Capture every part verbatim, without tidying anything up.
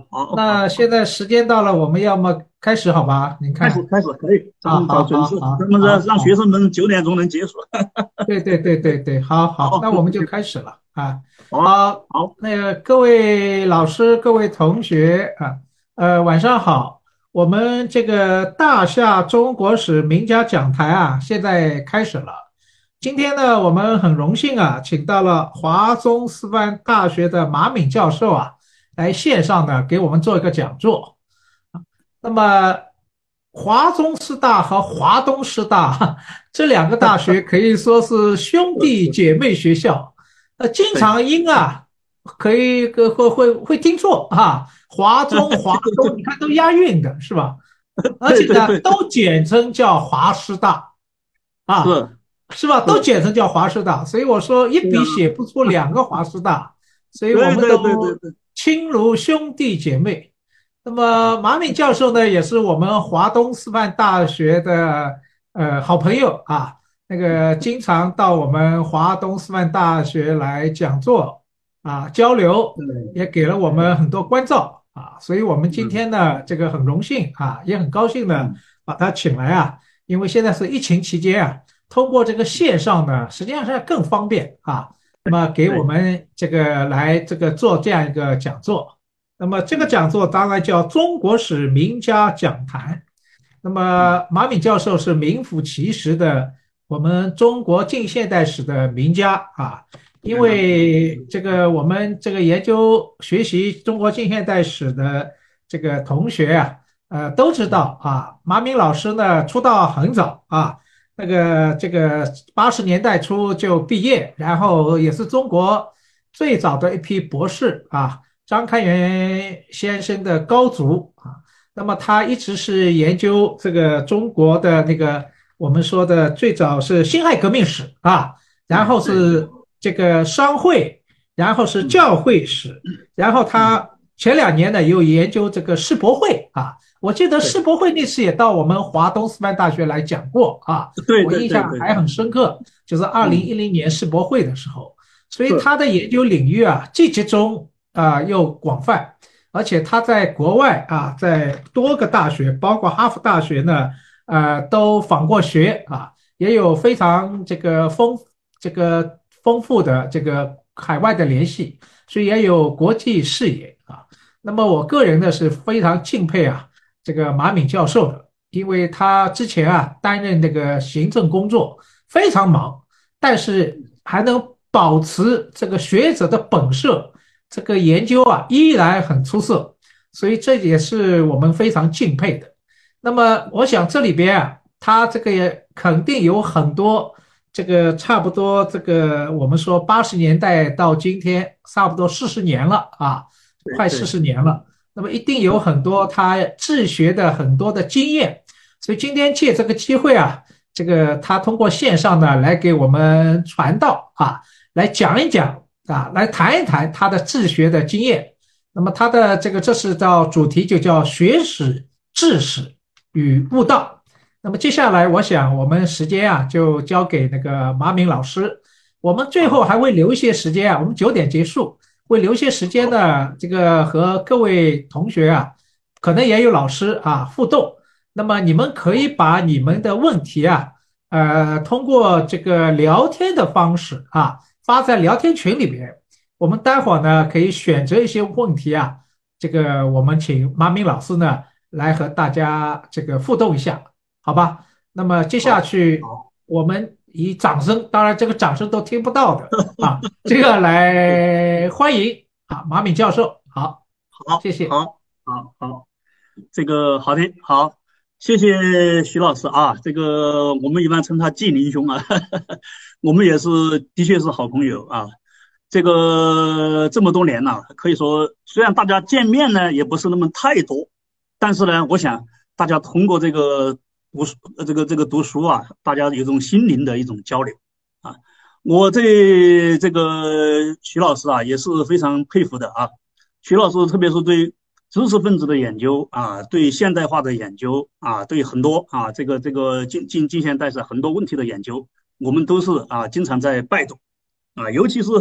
好好好， 那现在时间到了，我们要么开始好吧？您看， 开始开始可以，咱啊， 们搞好准时， 好好咱们让让学好好， 生们九点钟能结束。 对对对对对，好好， 好， 那我们就开始了啊。 好啊， 好， 好， 那个各位老师、各位同学啊，呃，晚上好。我们这个大夏中国史名家讲坛啊，现在开始了。今天呢，我们很荣幸啊，请到了华中师范大学的马敏教授啊，来线上呢给我们做一个讲座。那么，华中师大和华东师大这两个大学可以说是兄弟姐妹学校，呃，经对常音啊，可以会会会会听错啊，华中、华东，你看都押韵的是吧？而且呢， 对对对， 都简称叫华师大啊， 是是吧？都是， 简称叫华师大，所以我说一对啊， 笔写不出两个华师大，所以我们都对对对对对， 亲如兄弟姐妹。那么马敏教授呢，也是我们华东师范大学的呃好朋友啊，那个经常到我们华东师范大学来讲座啊交流， 对也给了我们很多关照啊，所以我们今嗯天呢，这个很荣幸啊，也很高兴的嗯， 把他请来啊，因为现在是疫情期间啊，通过这个线上呢，实际上是更方便啊，那么给我对， 们这个来这个做这样一个讲座。那么这个嗯讲座当然叫中国史名家讲坛。那嗯么马敏教授是名副其实的我们中国近现代史的名家啊，因对了， 为这个我们这个研究学习中国近现代史的这个同学啊，呃都知嗯道啊，马敏老师呢出道很早啊，那个这个八十年代初就毕业，然后也是中国最早的一批博士啊。张开元先生的高足啊，那么他一直是研究这个中国的那个我们说的最早是辛亥革命史啊，然对后对对， 是这个商会，然后是嗯教会史，然后嗯， 他前两年呢又研究这个世博会啊，我记得世对博会那次也到我们华东师范大学来讲过啊， 对对我印对对对， 象还很深刻，就是二零一嗯零年世博会的时候。所以是， 他的研究领域啊，既集中啊、又广泛，而且他在国外啊，在多个大学，包括哈佛大学呢，呃，都访过学啊，也有非常这个丰这个丰富的这个海外的联系，所以也有国际视野啊。那么我个人呢是非常敬佩啊这个马敏教授的，因为他之前啊担任那个行政工作非常忙，但是还能保持这个学者的本色，这个研究啊依然很出色，所以这也是我们非常敬佩的。那么我想这里边啊，他这个也肯定有很多这个差不多这个我们说八十年代到今天差不多四十年了啊，快四对对， 十年了。那么一定有很多他治学的很多的经验，所以今天借这个机会啊，这个他通过线上呢来给我们传道啊，来讲一讲啊，来谈一谈他的治学的经验。那么他的这个这是叫主题就叫学史、治史与悟道。那么接下来我想我们时间啊就交给那个马敏老师，我们最后好还会留一些时间啊，我们九点结束，会留些时间好， 呢，这个和各位同学啊，可能也有老师啊互动。那么你们可以把你们的问题啊，呃，通过这个聊天的方式啊，发在聊天群里边。我们待会儿呢可以选择一些问题啊，这个我们请马明老师呢来和大家这个互动一下，好吧？那么接下好去好我们以掌声，当然这个掌声都听不到的啊，这个来欢迎啊马敏教授。好， 好谢谢。 好好好。这个好的，好，谢谢徐老师啊。这个我们一般称他季林兄啊，我们也是的确是好朋友啊。这个这么多年了，可以说虽然大家见面呢也不是那么太多，但是呢，我想大家通过这个读书，呃这个这个读书啊，大家有一种心灵的一种交流啊。我对这个徐老师啊也是非常佩服的啊。徐老师特别是对知识分子的研究啊，对现代化的研究啊，对很多啊这个这个近近近现代史很多问题的研究，我们都是啊经常在拜读啊，尤其是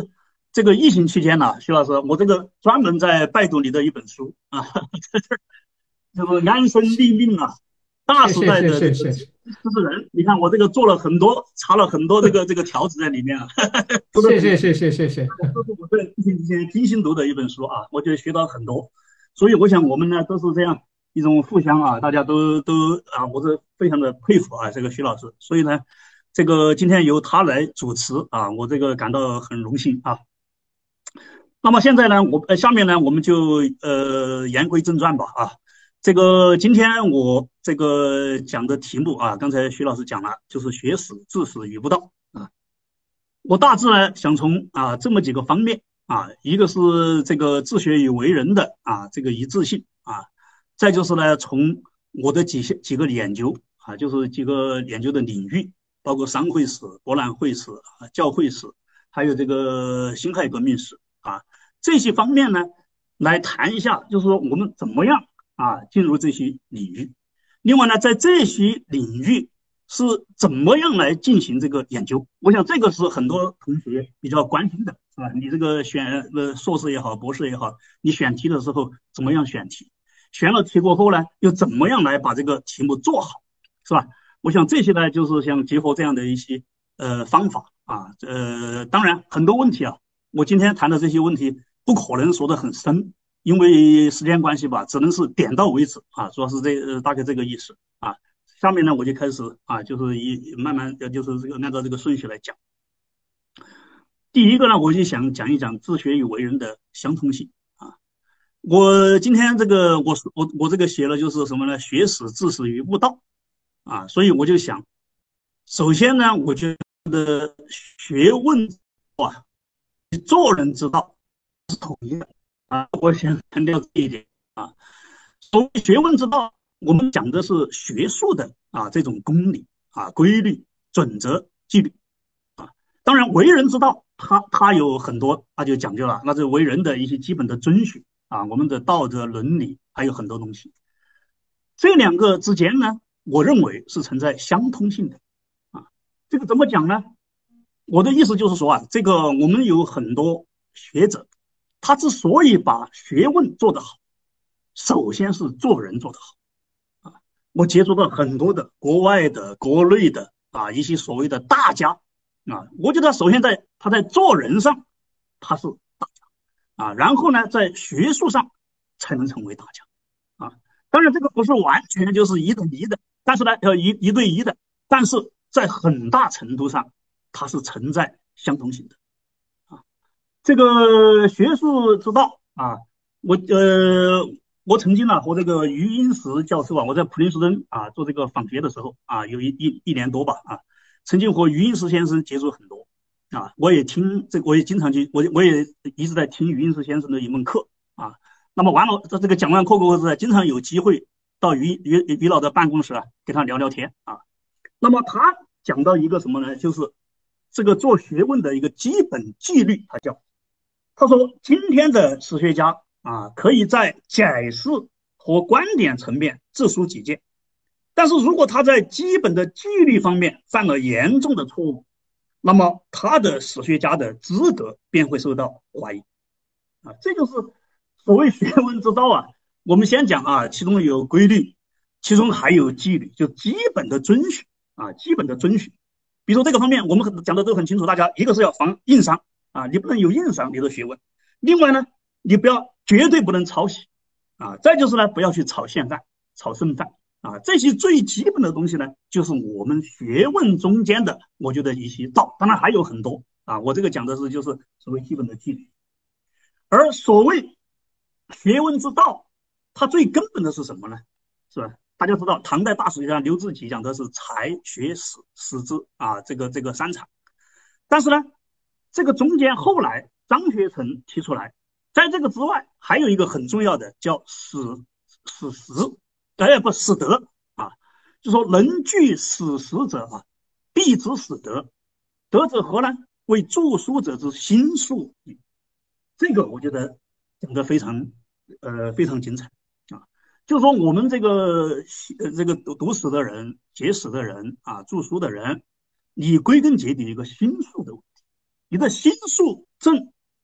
这个疫情期间呢，徐老师，我这个专门在拜读你的一本书啊，这个安身立命啊，大时谢谢谢代的这个谢谢谢知识人，你看我这个做了很多，查了很多这个这个条子在里面啊，读得很细。 谢谢谢谢谢谢， 这是我在疫情期间精心读的一本书啊，我觉得学到很多。所以我想我们呢都是这样一种互相啊，大家都都啊，我是非常的佩服啊这个徐老师。所以呢，这个今天由他来主持啊，我这个感到很荣幸啊。那么现在呢，我呃下面呢我们就呃言归正传吧啊。这个今天我这个讲的题目啊，刚才徐老师讲了，就是学史、治史与不道啊。我大致呢想从啊这么几个方面啊，一个是这个治学与为人的啊这个一致性啊，再就是呢从我的几些几个研究啊，就是几个研究的领域，包括商会史、博览会史、啊教会史，还有这个辛亥革命史啊这些方面呢，来谈一下，就是说我们怎么样啊进入这些领域。另外呢，在这些领域是怎么样来进行这个研究？我想这个是很多同学比较关心的，是吧？你这个选呃硕士也好，博士也好，你选题的时候怎么样选题？选了题过后呢，又怎么样来把这个题目做好，是吧？我想这些呢，就是像结合这样的一些呃方法啊，呃，当然很多问题啊，我今天谈的这些问题不可能说得很深，因为时间关系吧，只能是点到为止啊，主要是这呃大概这个意思啊。下面呢，我就开始啊，就是一慢慢呃，就是这个按照这个顺序来讲。第一个呢，我就想讲一讲治学与为人的相通性啊。我今天这个我我我这个写了就是什么呢？学史、治史与悟道啊，所以我就想，首先呢，我觉得学问啊，做人之道是统一的啊，我想强调这一点啊。所谓学问之道，我们讲的是学术的啊这种公理啊规律准则纪律啊。当然为人之道，它它有很多，它就讲究了，那是为人的一些基本的遵循啊，我们的道德伦理还有很多东西。这两个之间呢，我认为是存在相通性的啊。这个怎么讲呢？我的意思就是说啊，这个我们有很多学者，他之所以把学问做得好，首先是做人做得好啊。我接触到很多的国外的、国内的啊一些所谓的大家啊，我觉得首先在他在做人上他是大家啊，然后呢在学术上才能成为大家啊。当然这个不是完全就是一等一的，但是呢要一一对一的，但是在很大程度上它是存在相同性的啊。这个学术之道啊，我呃我曾经呢和这个余英时教授啊，我在普林斯顿啊做这个访学的时候啊，有一一一年多吧啊，曾经和余英时先生接触很多啊，我也听这我也经常去，我我也一直在听余英时先生的一门课啊。那么完了，这这个讲完课过后是经常有机会到余余余老的办公室啊，跟他聊聊天啊。那么他讲到一个什么呢？就是这个做学问的一个基本纪律，他叫他说今天的史学家啊，可以在解释和观点层面自抒己见，但是如果他在基本的纪律方面犯了严重的错误，那么他的史学家的资格便会受到怀疑啊。这就是所谓学问之道啊。我们先讲啊，其中有规律，其中还有纪律，就基本的遵循啊，基本的遵循。比如说这个方面，我们讲的都很清楚，大家一个是要防硬伤啊，你不能有硬伤你的学问；另外呢，你不要绝对不能抄袭啊，再就是呢，不要去炒现饭、炒剩饭啊，这些最基本的东西呢，就是我们学问中间的，我觉得一些道，当然还有很多啊，我这个讲的是就是所谓基本的纪律。而所谓学问之道，它最根本的是什么呢？是吧？大家知道，唐代大史学家刘志奇讲的是才学史史之啊，这个这个三场。但是呢，这个中间后来张学成提出来，在这个之外还有一个很重要的叫史史实，哎不史德啊，就说能具史实者啊，必知史德。德者何呢？为著书者之心术。这个我觉得讲得非常呃非常精彩啊。就是说我们这个呃这个读读史的人、写史的人啊、著书的人，你归根结底一个心术的问题，你的心术正，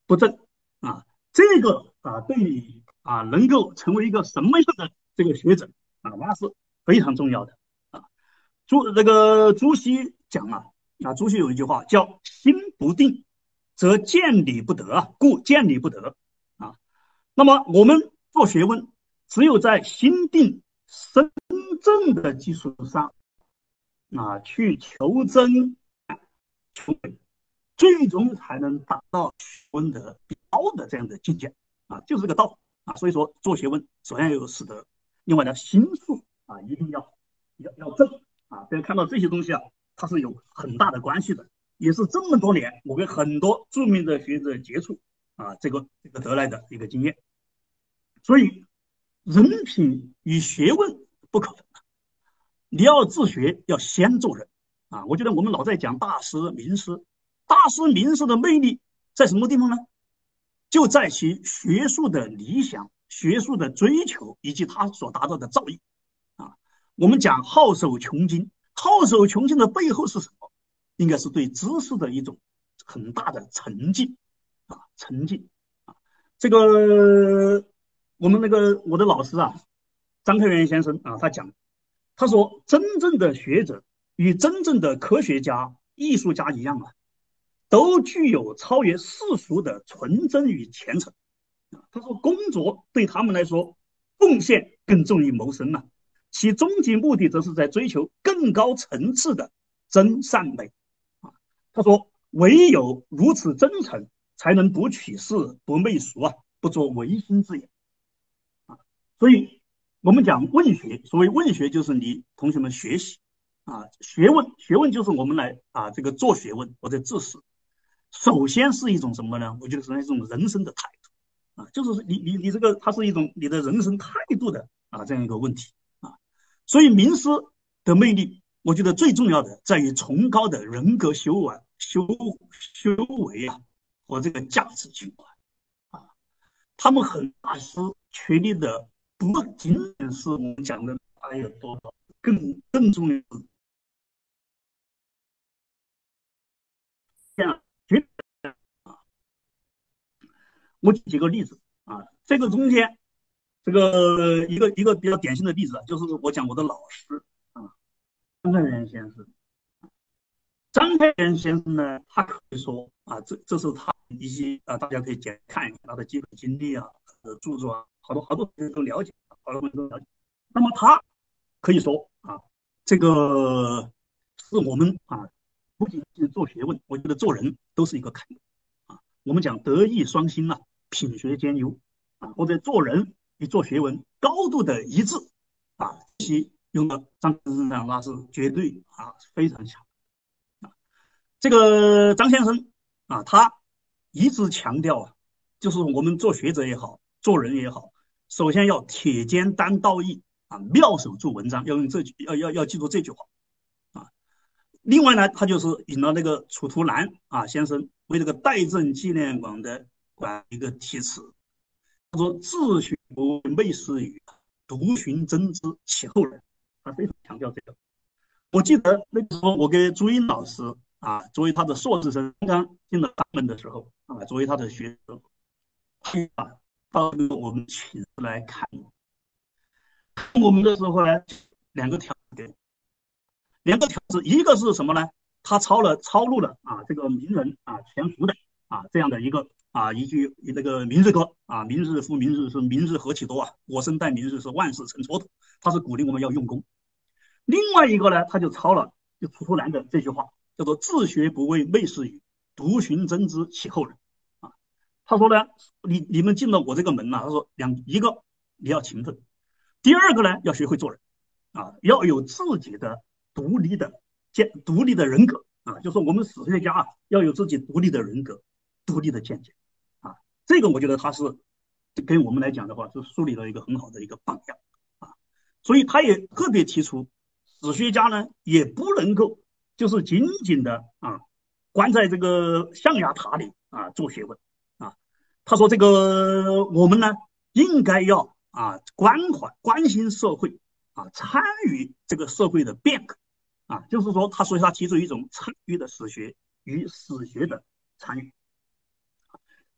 不正啊。这个啊，对你啊能够成为一个什么样的这个学者啊，那是非常重要的啊。朱那个朱熹讲啊啊，朱熹有一句话叫“心不定，则见理不得啊，故见理不得”啊。那么我们做学问，只有在心定身正的基础上啊，去求真求美，最终才能达到学问的比较高的这样的境界啊，就是这个道啊。所以说，做学问首先要有师德，另外呢，心术啊一定要要要正啊。大家看到这些东西啊，它是有很大的关系的，也是这么多年我跟很多著名的学者接触啊，这个这个得来的一个经验。所以，人品与学问不可分。你要自学，要先做人啊！我觉得我们老在讲大师、名师，大师、名师的魅力在什么地方呢？就在其学术的理想、学术的追求以及他所达到的造诣啊。我们讲好守穷经，好守穷经的背后是什么？应该是对知识的一种很大的沉浸啊，沉浸啊。这个我们那个我的老师啊，张开元先生啊，他讲。他说：“真正的学者与真正的科学家、艺术家一样啊，都具有超越世俗的纯真与虔诚。”他说：“工作对他们来说，贡献更重于谋生啊，其终极目的则是在追求更高层次的真善美。”啊，他说：“唯有如此真诚，才能不取世、不媚俗啊，不做违心之言。”啊，所以。我们讲问学，所谓问学就是你同学们学习啊，学问，学问就是我们来啊这个做学问或者治史。首先是一种什么呢？我觉得是一种人生的态度啊，就是你你你这个它是一种你的人生态度的啊这样一个问题啊。所以名师的魅力，我觉得最重要的在于崇高的人格修为、修修为啊和这个价值情怀啊，他们很大师确立的。不仅仅是我们讲的他有多少，更更重要的是这样。我举几个例子啊，这个中间这个一个一个比较典型的例子啊，就是我讲我的老师啊，张开元先生。张开元先生呢，他可以说啊，这这是他一些啊，大家可以简看一下他的基本经历啊，他的著作啊，好多好多人都了解，好多人都了解。那么他可以说啊，这个是我们啊，不仅是做学问，我觉得做人都是一个楷模啊。我们讲德艺双馨啊，品学兼优啊，或者做人与做学问高度的一致啊，其用到张先生上那是绝对啊非常强啊。这个张先生啊，他一直强调啊，就是我们做学者也好，做人也好，首先要铁肩担道义。啊，妙手著文章，要用这句，要要要记住这句话啊。另外呢，他就是引了那个楚图兰啊先生为这个代政纪念馆的馆一个题词，他说：“自学不媚师语，独寻真知其后人。”他非常强调这个。我记得那个时候，我给朱茵老师啊，作为他的硕士生刚刚进了大门的时候啊，作为他的学生，他到我们寝室来看我。我们的时候呢，两个条件，两个条子，一个是什么呢？他抄了抄录了啊，这个名人啊全福的啊这样的一个啊一句那个明日歌啊，明日复明日是明日何其多啊，我生待明日是万事成蹉跎。他是鼓励我们要用功。另外一个呢，他就抄了就楚图兰的这句话，叫做自学不为媚师语，独寻真知其后人啊。他说呢，你你们进了我这个门呐、啊，他说两一个你要勤奋。第二个呢，要学会做人，啊，要有自己的独立的见、独立的人格啊，就说我们史学家啊，要有自己独立的人格、独立的见解啊。这个我觉得他是跟我们来讲的话，是树立了一个很好的一个榜样啊。所以他也特别提出，史学家呢也不能够就是仅仅的啊关在这个象牙塔里啊做学问啊。他说这个我们呢应该要。啊，关怀关心社会啊，参与这个社会的变革啊，就是说，他所以他提出一种参与的史学与史学的参与。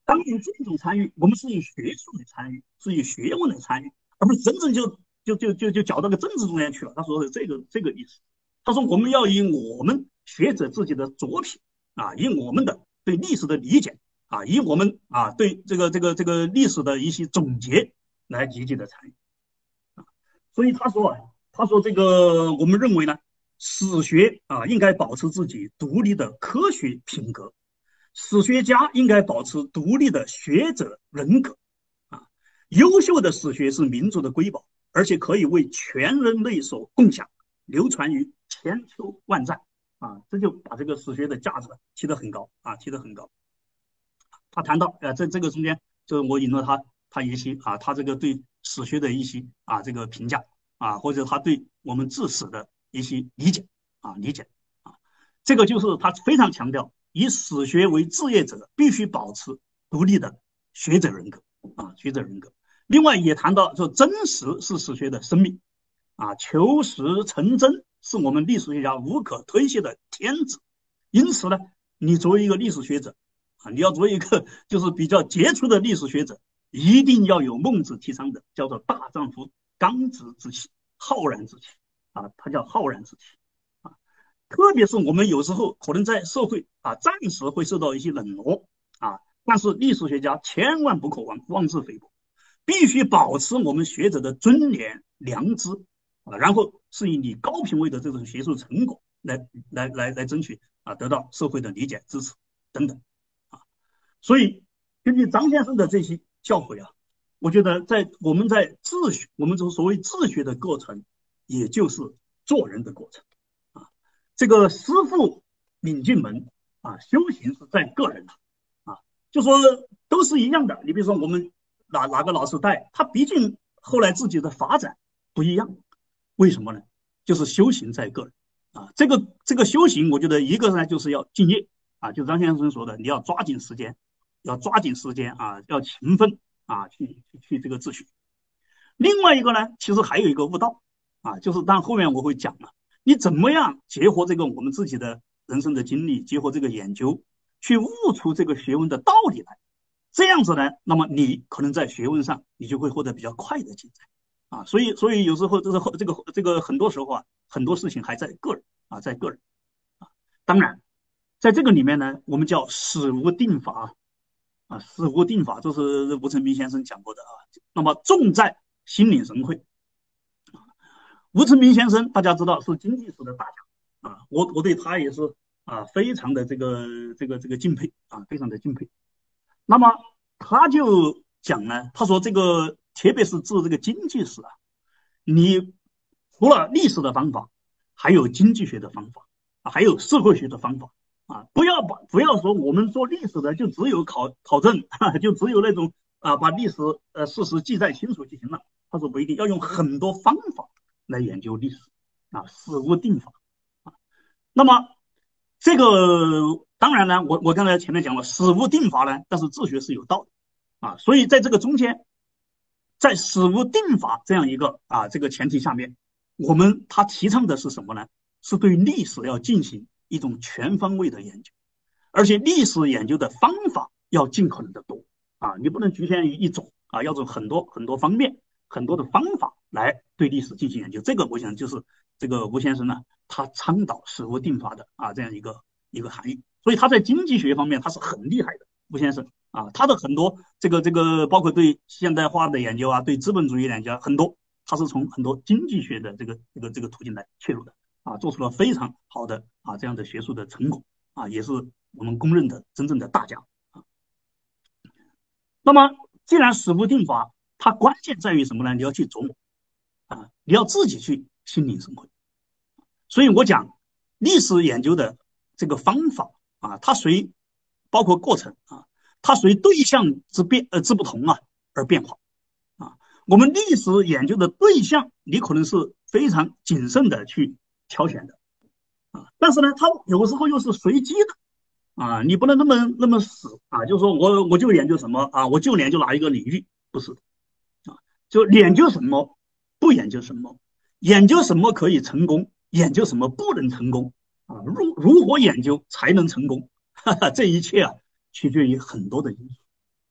当然，这种参与，我们是以学术的参与，是以学问的参与，而不是真正就就就就就搅到个政治中间去了。他说的这个这个意思，他说我们要以我们学者自己的作品啊，以我们的对历史的理解啊，以我们啊对这个这个这个历史的一些总结来积极的参与。啊，所以他说啊，他说这个我们认为呢，史学啊应该保持自己独立的科学品格。史学家应该保持独立的学者人格啊，优秀的史学是民族的瑰宝，而且可以为全人类所共享，流传于千秋万载啊，这就把这个史学的价值提得很高啊，提得很高。他谈到呃，在这个中间，就是我引了他他一些啊，他这个对史学的一些啊这个评价啊，或者他对我们治史的一些理解啊理解啊，这个就是他非常强调。以史学为职业者必须保持独立的学者人格啊，学者人格。另外也谈到说，真实是史学的生命啊，求实成真是我们历史学家无可推卸的天职。因此呢，你作为一个历史学者啊，你要作为一个就是比较杰出的历史学者，一定要有孟子提倡的叫做大丈夫刚直之气、浩然之气啊，他叫浩然之气。特别是我们有时候可能在社会啊，暂时会受到一些冷落啊，但是历史学家千万不可妄妄自菲薄，必须保持我们学者的尊严、良知啊，然后是以你高品位的这种学术成果来来来来争取啊，得到社会的理解、支持等等啊。所以根据张先生的这些教诲啊，我觉得在我们在自学，我们这所谓自学的过程，也就是做人的过程。这个师傅领进门啊，修行是在个人的啊，就说都是一样的。你比如说我们哪哪个老师带他，毕竟后来自己的发展不一样，为什么呢？就是修行在个人啊。这个这个修行，我觉得一个呢就是要敬业啊，就张先生说的，你要抓紧时间，要抓紧时间啊，要勤奋啊，去去去这个自学。另外一个呢，其实还有一个悟道啊，就是当后面我会讲了。你怎么样结合这个我们自己的人生的经历，结合这个研究，去悟出这个学问的道理来？这样子呢，那么你可能在学问上你就会获得比较快的进展啊。所以，所以有时候这是这个这个很多时候啊，很多事情还在个人啊，在个人啊。当然，在这个里面呢，我们叫始无定法啊，始无定法，这是吴承斌先生讲过的啊。那么重在心领神会。吴承斌先生大家知道是经济史的大家啊，我我对他也是啊非常的这个这个这个敬佩啊，非常的敬佩。那么他就讲呢，他说这个特别是治这个经济史啊，你除了历史的方法，还有经济学的方法啊，还有社会学的方法啊，不要把不要说我们做历史的就只有考考证，就只有那种啊把历史呃事实记载清楚就行了。他说不一定，要用很多方法来研究历史啊，始无定法啊。那么这个当然呢，我我刚才前面讲了，始无定法呢，但是自学是有道的啊，所以在这个中间，在始无定法这样一个啊这个前提下面，我们他提倡的是什么呢？是对历史要进行一种全方位的研究，而且历史研究的方法要尽可能的多啊，你不能局限于一种啊，要从很多很多方面。很多的方法来对历史进行研究，这个我想就是这个吴先生呢，他倡导始无定法的啊这样一个一个含义，所以他在经济学方面他是很厉害的，吴先生啊，他的很多这个这个包括对现代化的研究啊，对资本主义研究很多，他是从很多经济学的这个这个这个途径来切入的啊，做出了非常好的啊这样的学术的成果啊，也是我们公认的真正的大家啊。那么既然始无定法，它关键在于什么呢？你要去琢磨啊，你要自己去心领神会。所以我讲历史研究的这个方法啊，它随包括过程啊，它随对象之变呃之不同啊而变化啊。我们历史研究的对象，你可能是非常谨慎的去挑选的啊，但是呢，它有时候又是随机的啊，你不能那么那么死啊，就是说我我就研究什么啊，我就研究哪一个领域，不是的。就研究什么，不研究什么，研究什么可以成功，研究什么不能成功啊？如如何研究才能成功？哈哈，这一切啊，取决于很多的因素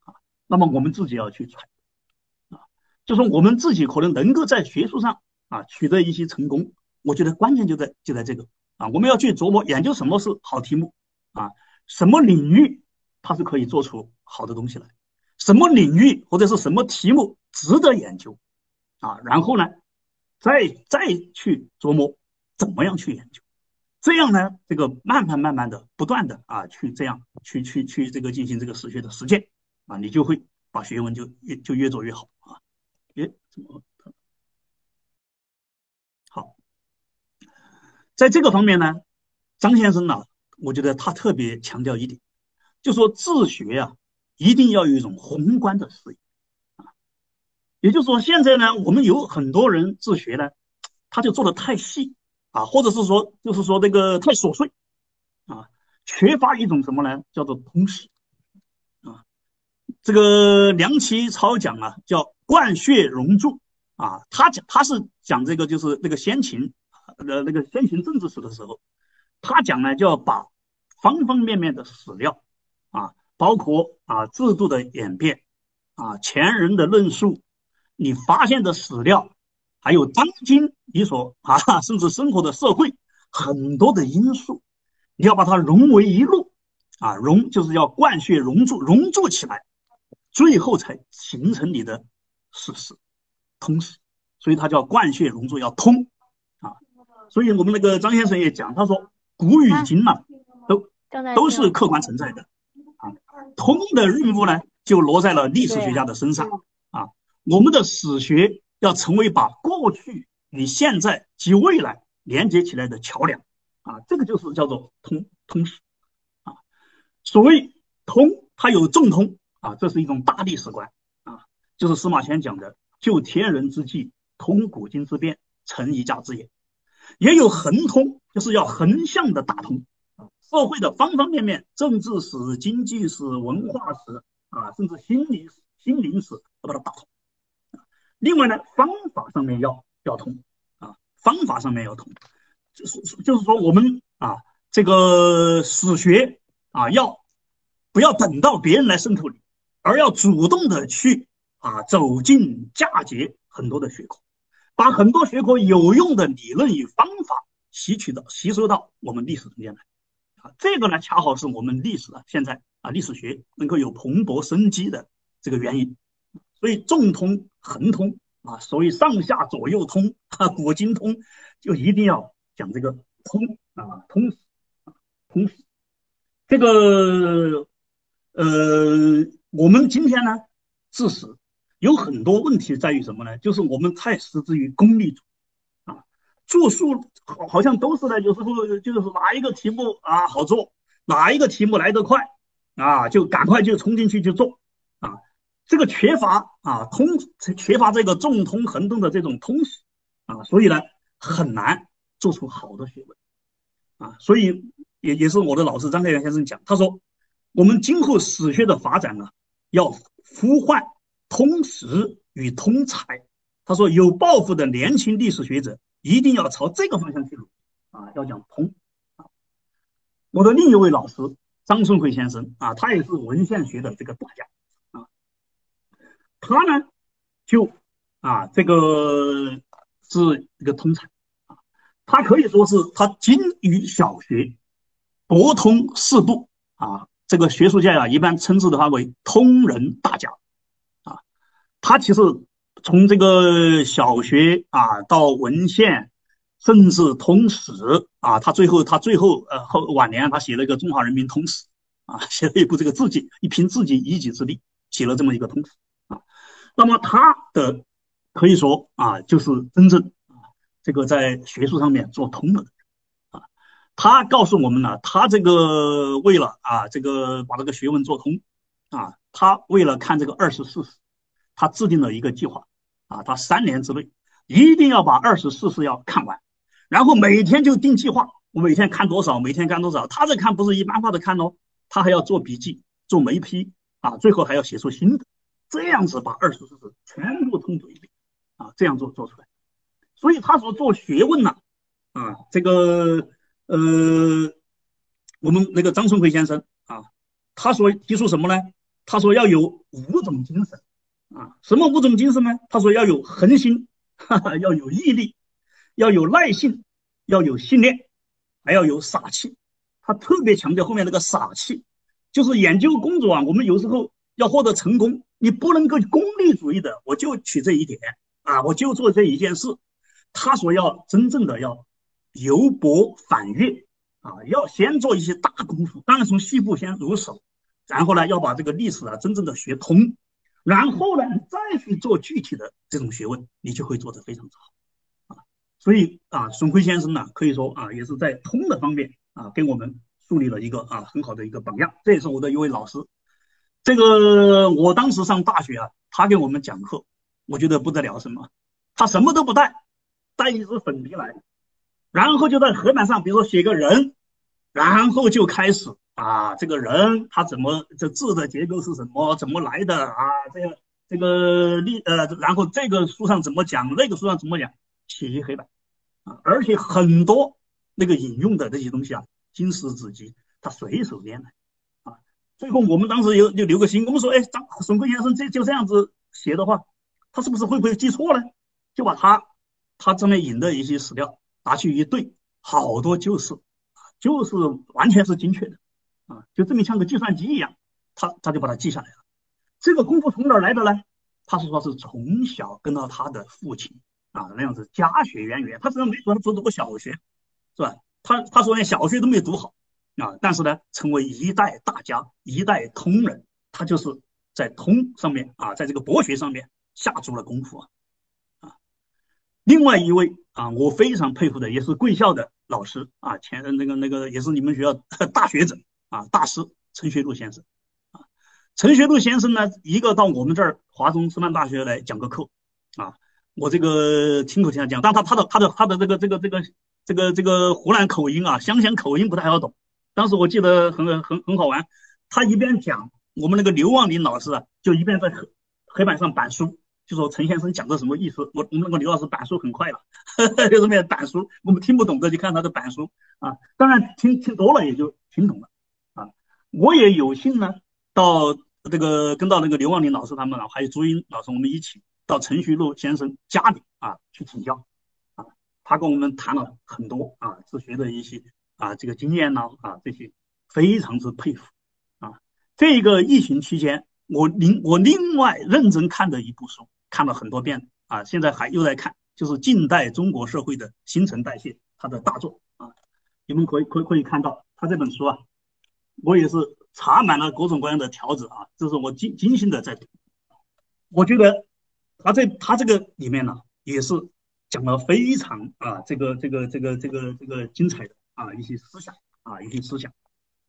那么我们自己要去揣啊，就说我们自己可能能够在学术上啊取得一些成功，我觉得关键就在就在这个啊，我们要去琢磨研究什么是好题目啊，什么领域它是可以做出好的东西来，什么领域或者是什么题目值得研究啊，然后呢，再再去琢磨怎么样去研究。这样呢，这个慢慢慢慢的不断的啊，去这样去去去这个进行这个史学的实践啊，你就会把学问就越就越做越好啊。诶，怎么好？在这个方面呢，张先生呢，我觉得他特别强调一点，就说治学呀、啊，一定要有一种宏观的视野啊。也就是说，现在呢，我们有很多人治学呢，他就做的太细啊，或者是说就是说这个太琐碎啊，缺乏一种什么呢？叫做通识啊。这个梁启超讲啊，叫灌血熔铸啊，他讲他是讲这个就是那个先秦呃那个先秦政治史的时候，他讲呢就要把方方面面的史料啊，包括啊制度的演变啊前人的论述，你发现的史料，还有当今你所啊甚至生活的社会很多的因素，你要把它融为一路啊，融就是要灌血熔铸熔铸起来，最后才形成你的史实通史，所以它叫灌血熔铸，要通啊。所以我们那个张先生也讲，他说古与今呢、啊，都都是客观存在的啊。通的任务呢，就落在了历史学家的身上啊。我们的史学要成为把过去与现在及未来连接起来的桥梁啊，这个就是叫做通通史啊。所谓通，它有重通啊，这是一种大历史观啊，就是司马迁讲的“就天人之际，通古今之变，成一家之言”。也有横通，就是要横向的打通社会的方方面面，政治史、经济史、文化史啊，甚至心理史、心灵史都把它打通。另外呢，方法上面要要通啊，方法上面要通，就是就是说我们啊，这个史学啊，要不要等到别人来渗透你，而要主动的去啊走进嫁接很多的学科。把很多学科有用的理论与方法吸取到、吸收到我们历史中间来，啊，这个呢，恰好是我们历史啊现在啊历史学能够有蓬勃生机的这个原因。所以重通、横通啊，所谓上下左右通啊，古今通，就一定要讲这个通啊，通史啊，通史。这个呃，我们今天呢，治史有很多问题在于什么呢？就是我们太失之于功利主义啊，做数好好像都是呢，有时候就是哪一个题目啊好做，哪一个题目来得快啊，就赶快就冲进去去做啊。这个缺乏啊通，缺乏这个重通横通的这种通识啊，所以呢很难做出好的学问啊。所以也也是我的老师张开元先生讲，他说我们今后史学的发展呢，要呼唤通识与通才。他说有抱负的年轻历史学者一定要朝这个方向去努力啊，要讲通啊。我的另一位老师张春辉先生啊，他也是文献学的这个大家啊，他呢就啊这个是一个通才啊，他可以说是他精于小学，博通四部啊，这个学术界啊一般称之的他为通人大家啊。他其实从这个小学啊到文献，甚至通史啊，他最后他最后呃后晚年他写了一个《中华人民通史》啊，写了一部这个自己一凭自己一己之力写了这么一个通史啊。那么他的可以说啊，就是真正啊这个在学术上面做通了的啊。他告诉我们呢，他这个为了啊这个把这个学问做通啊，他为了看这个二十四史，他制定了一个计划啊，他三年之内一定要把二十四史要看完，然后每天就定计划，我每天看多少，每天看多少。他这看不是一般化的看哦，他还要做笔记、做眉批啊，最后还要写出新的，这样子把二十四史全部通读一遍啊，这样做做出来。所以他所做学问呢啊，这个呃，我们那个张春辉先生啊，他所提出什么呢？ 他说要有五种精神啊，什么五种精神呢？他说要有恒心，哈哈，要有毅力，要有耐性，要有信念，还要有傻气。他特别强调后面那个傻气，就是研究工作啊，我们有时候要获得成功，你不能够功利主义的，我就取这一点啊，我就做这一件事。他说要真正的要由薄反越啊，要先做一些大功夫，当然从细部先入手，然后呢要把这个历史啊真正的学通，然后呢你再去做具体的这种学问，你就会做得非常好啊。所以啊，孙晖先生呢，可以说啊也是在通的方面啊给我们树立了一个啊很好的一个榜样，这也是我的一位老师。这个我当时上大学啊，他给我们讲课，我觉得不得了什么，他什么都不带，带一支粉笔来，然后就在黑板上，比如说写个人，然后就开始啊，这个人他怎么这字的结构是什么，怎么来的啊？这个这个历呃，然后这个书上怎么讲，那个书上怎么讲，写一黑板啊，而且很多那个引用的这些东西啊，经史子集，他随手拈来啊。最后我们当时有就留个心，我们说，哎，张孙晖先生这就这样子写的话，他是不是会不会记错呢？就把他他这边引的一些史料拿去一对，好多就是就是完全是精确的啊，就这么像个计算机一样，他他就把它记下来了。这个功夫从哪儿来的呢？他是说是从小跟到他的父亲啊那样子家学渊源，他实际上没说他读过小学，是吧？他他说连小学都没读好啊，但是呢，成为一代大家，一代通人，他就是在通上面啊，在这个博学上面下足了功夫啊。啊，另外一位啊，我非常佩服的也是贵校的老师啊，前那个那个也是你们学校大学者啊，大师陈学禄先生啊。陈学禄先生呢，一个到我们这儿华中师范大学来讲个课啊，我这个亲口听他讲，但他他的他的他的这个这个这个这个这个湖南口音啊，湘乡口音不太好懂。当时我记得很很很好玩，他一边讲，我们那个刘望林老师啊，就一边在黑黑板上板书，就说陈先生讲的什么意思。我我们那个刘老师板书很快了，就是那板书，我们听不懂的就看他的板书啊，当然听听多了也就听懂了啊。我也有幸呢，到这个跟到那个刘望林老师他们啊，还有朱茵老师，我们一起到陈学禄先生家里啊去请教啊，他跟我们谈了很多啊自学的一些啊这个经验呢 啊, 啊这些非常之佩服啊。这个疫情期间，我另我另外认真看的一部书，看了很多遍啊，现在还又在看，就是近代中国社会的新陈代谢，他的大作啊，你们可以可以可以看到他这本书啊，我也是插满了各种各样的条子啊，这是我精精心的在读。我觉得他在他这个里面呢，也是讲了非常啊这个这个这个这个这个精彩的啊一些思想啊一些思想。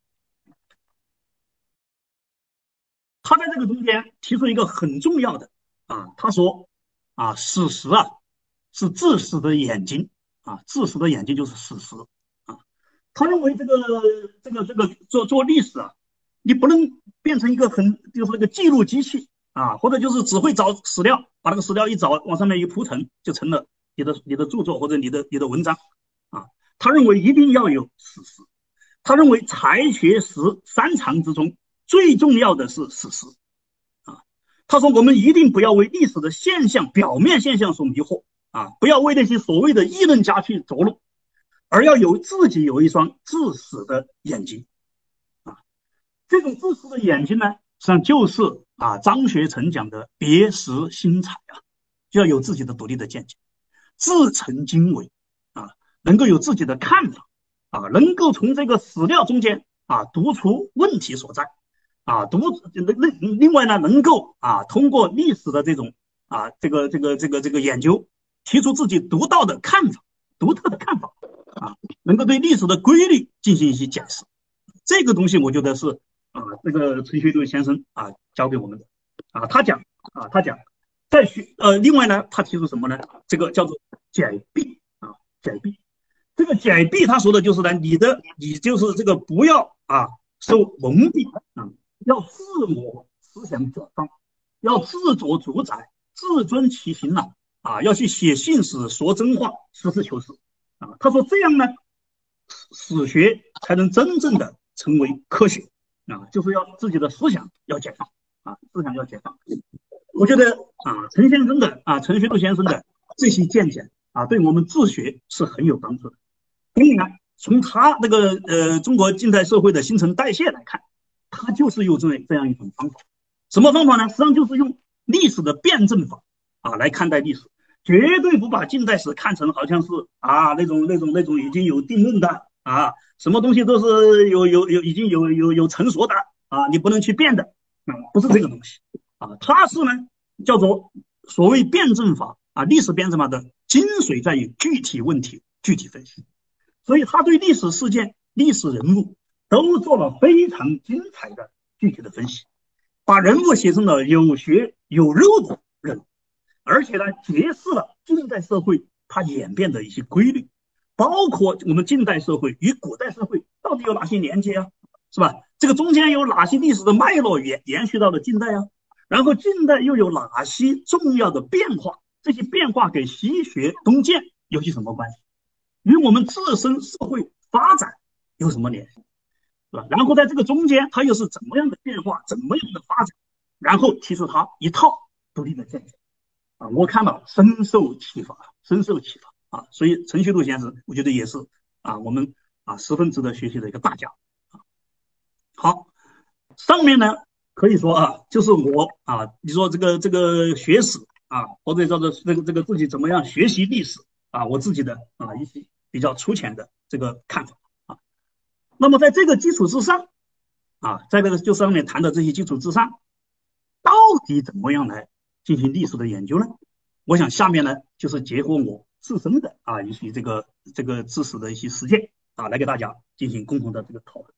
他在这个中间提出一个很重要的啊，他说啊，史实啊是治史的眼睛啊，治史的眼睛就是史实啊。他认为这个这个这个做做历史啊，你不能变成一个很就是那个记录机器啊，或者就是只会找史料，把那个史料一找往上面一铺陈，就成了你的你的著作或者你的你的文章啊。他认为一定要有史实，他认为才学识三长之中最重要的是史实啊。他说我们一定不要为历史的现象表面现象所迷惑啊，不要为那些所谓的议论家去着陆，而要有自己有一双治史的眼睛啊。这种治史的眼睛呢，实际上就是啊张学成讲的别识心采啊，就要有自己的独立的见解，自成经纬啊，能够有自己的看法啊，能够从这个史料中间啊读出问题所在啊，读另外呢，能够啊通过历史的这种啊这个这个这个这个研究，提出自己独到的看法、独特的看法啊，能够对历史的规律进行一些解释。这个东西我觉得是啊，这个陈学禄先生啊教给我们的啊，他讲啊，他讲在学呃，另外呢，他提出什么呢？这个叫做解弊啊，解弊。这个解弊他说的就是呢，你的你就是这个不要啊受蒙蔽啊，要自我思想转放，要自作主宰，自尊其行啊啊，要去写信史，说真话，实事求是啊。他说这样呢，史学才能真正的成为科学啊，就是要自己的思想要解放啊，思想要解放。我觉得啊，陈先生的啊，陈学儒先生的这些见解啊，对我们自学是很有帮助的。所以呢，从他那个呃中国近代社会的新陈代谢来看，他就是用这这样一种方法。什么方法呢？实际上就是用历史的辩证法啊来看待历史，绝对不把近代史看成好像是啊那种那种那种已经有定论的啊，什么东西都是有有有已经有有有成熟的啊，你不能去辩的啊，不是这个东西啊，它是呢叫做所谓辩证法啊，历史辩证法的精髓在于具体问题具体分析，所以他对历史事件、历史人物都做了非常精彩的具体的分析，把人物写成了有血有肉的人，而且呢，揭示了近代社会它演变的一些规律，包括我们近代社会与古代社会到底有哪些连接啊，是吧？这个中间有哪些历史的脉络延延续到了近代啊？然后近代又有哪些重要的变化？这些变化给西学东渐有些什么关系？与我们自身社会发展有什么联系？是吧？然后在这个中间，它又是怎么样的变化，怎么样的发展？然后提出它一套独立的见解啊，我看到深受启发，深受启发啊。所以陈学儒先生，我觉得也是啊，我们啊十分值得学习的一个大家啊。好，上面呢可以说啊，就是我啊，你说这个这个学史啊，或者叫做这个这个自己怎么样学习历史啊，我自己的啊一些比较粗浅的这个看法啊。那么在这个基础之上啊，在这个就上面谈的这些基础之上，到底怎么样来进行历史的研究呢？我想下面呢就是结合我自身的啊一些这个这个知识的一些实践啊，来给大家进行共同的这个讨论。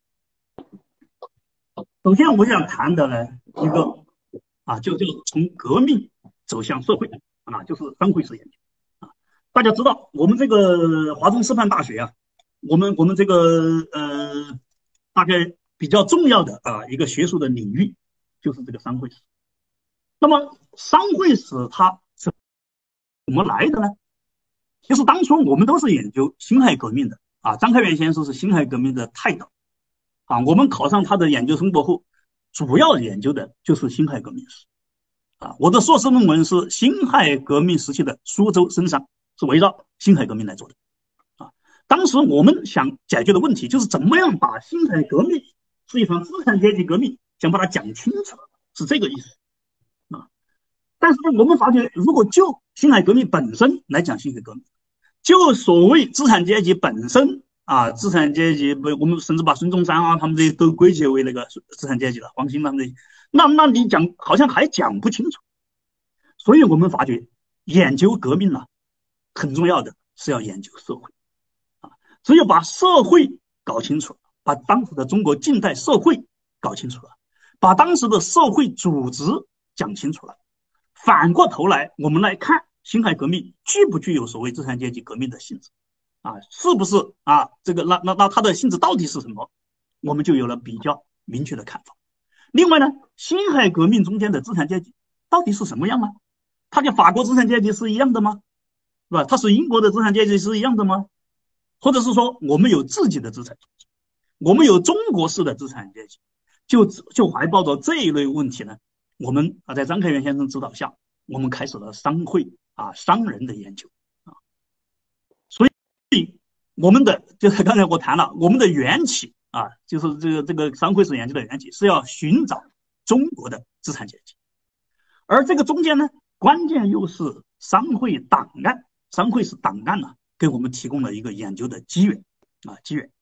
首先我想谈的呢一个啊，就就是从革命走向社会啊，就是商会史研究啊。大家知道我们这个华中师范大学啊，我们我们这个呃大概比较重要的啊一个学术的领域就是这个商会史。那么商会史它是怎么来的呢？其实当初我们都是研究辛亥革命的啊，张开元先生是辛亥革命的泰斗啊，我们考上他的研究生博后，主要研究的就是辛亥革命史啊。我的硕士论文是辛亥革命时期的苏州生商，是围绕辛亥革命来做的啊。当时我们想解决的问题就是怎么样把辛亥革命是一场资产阶级革命，想把它讲清楚，是这个意思啊。但是我们发觉，如果就辛亥革命本身来讲辛亥革命，就所谓资产阶级本身啊，资产阶级不，我们甚至把孙中山啊他们这些都归结为那个资产阶级了，黄兴他们这些，那那你讲好像还讲不清楚。所以我们发觉研究革命呢，很重要的是要研究社会啊，只有把社会搞清楚，把当时的中国近代社会搞清楚了，把当时的社会组织讲清楚了，反过头来我们来看辛亥革命具不具有所谓资产阶级革命的性质啊？是不是啊？这个那那那它的性质到底是什么？我们就有了比较明确的看法。另外呢，辛亥革命中间的资产阶级到底是什么样呢？它跟法国资产阶级是一样的吗？是吧？它是英国的资产阶级是一样的吗？或者是说我们有自己的资产阶级，我们有中国式的资产阶级，就就怀抱着这一类问题呢，我们啊在张开元先生指导下，我们开始了商会啊商人的研究啊。所以我们的就是刚才我谈了，我们的缘起啊，就是这个这个商会史研究的缘起是要寻找中国的资产阶级，而这个中间呢，关键又是商会档案，商会史档案呢，给我们提供了一个研究的机缘啊机缘。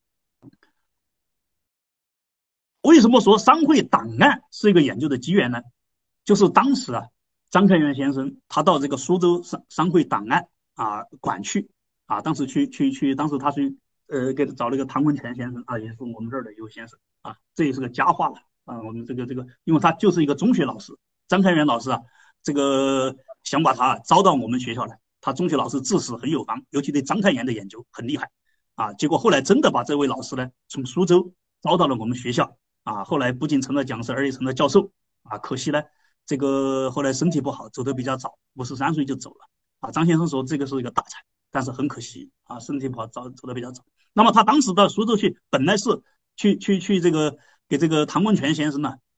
为什么说商会档案是一个研究的机缘呢？就是当时啊，张开元先生他到这个苏州商商会档案啊馆去啊，当时去去去，当时他去呃给找了一个唐文全先生啊，也是我们这儿的一位先生啊，这也是个佳话了啊。我们这个这个，因为他就是一个中学老师，张开元老师啊，这个想把他招到我们学校来，他中学老师治史很有方，尤其对章太炎的研究很厉害啊。结果后来真的把这位老师呢从苏州招到了我们学校。啊，后来不仅成了讲师，而且成了教授啊。可惜呢，这个后来身体不好，走得比较早，五十三岁就走了啊。张先生说这个是一个大才，但是很可惜啊，身体不好，走走得比较早。那么他当时到苏州去，本来是去去去这个给这个唐文全先生呢，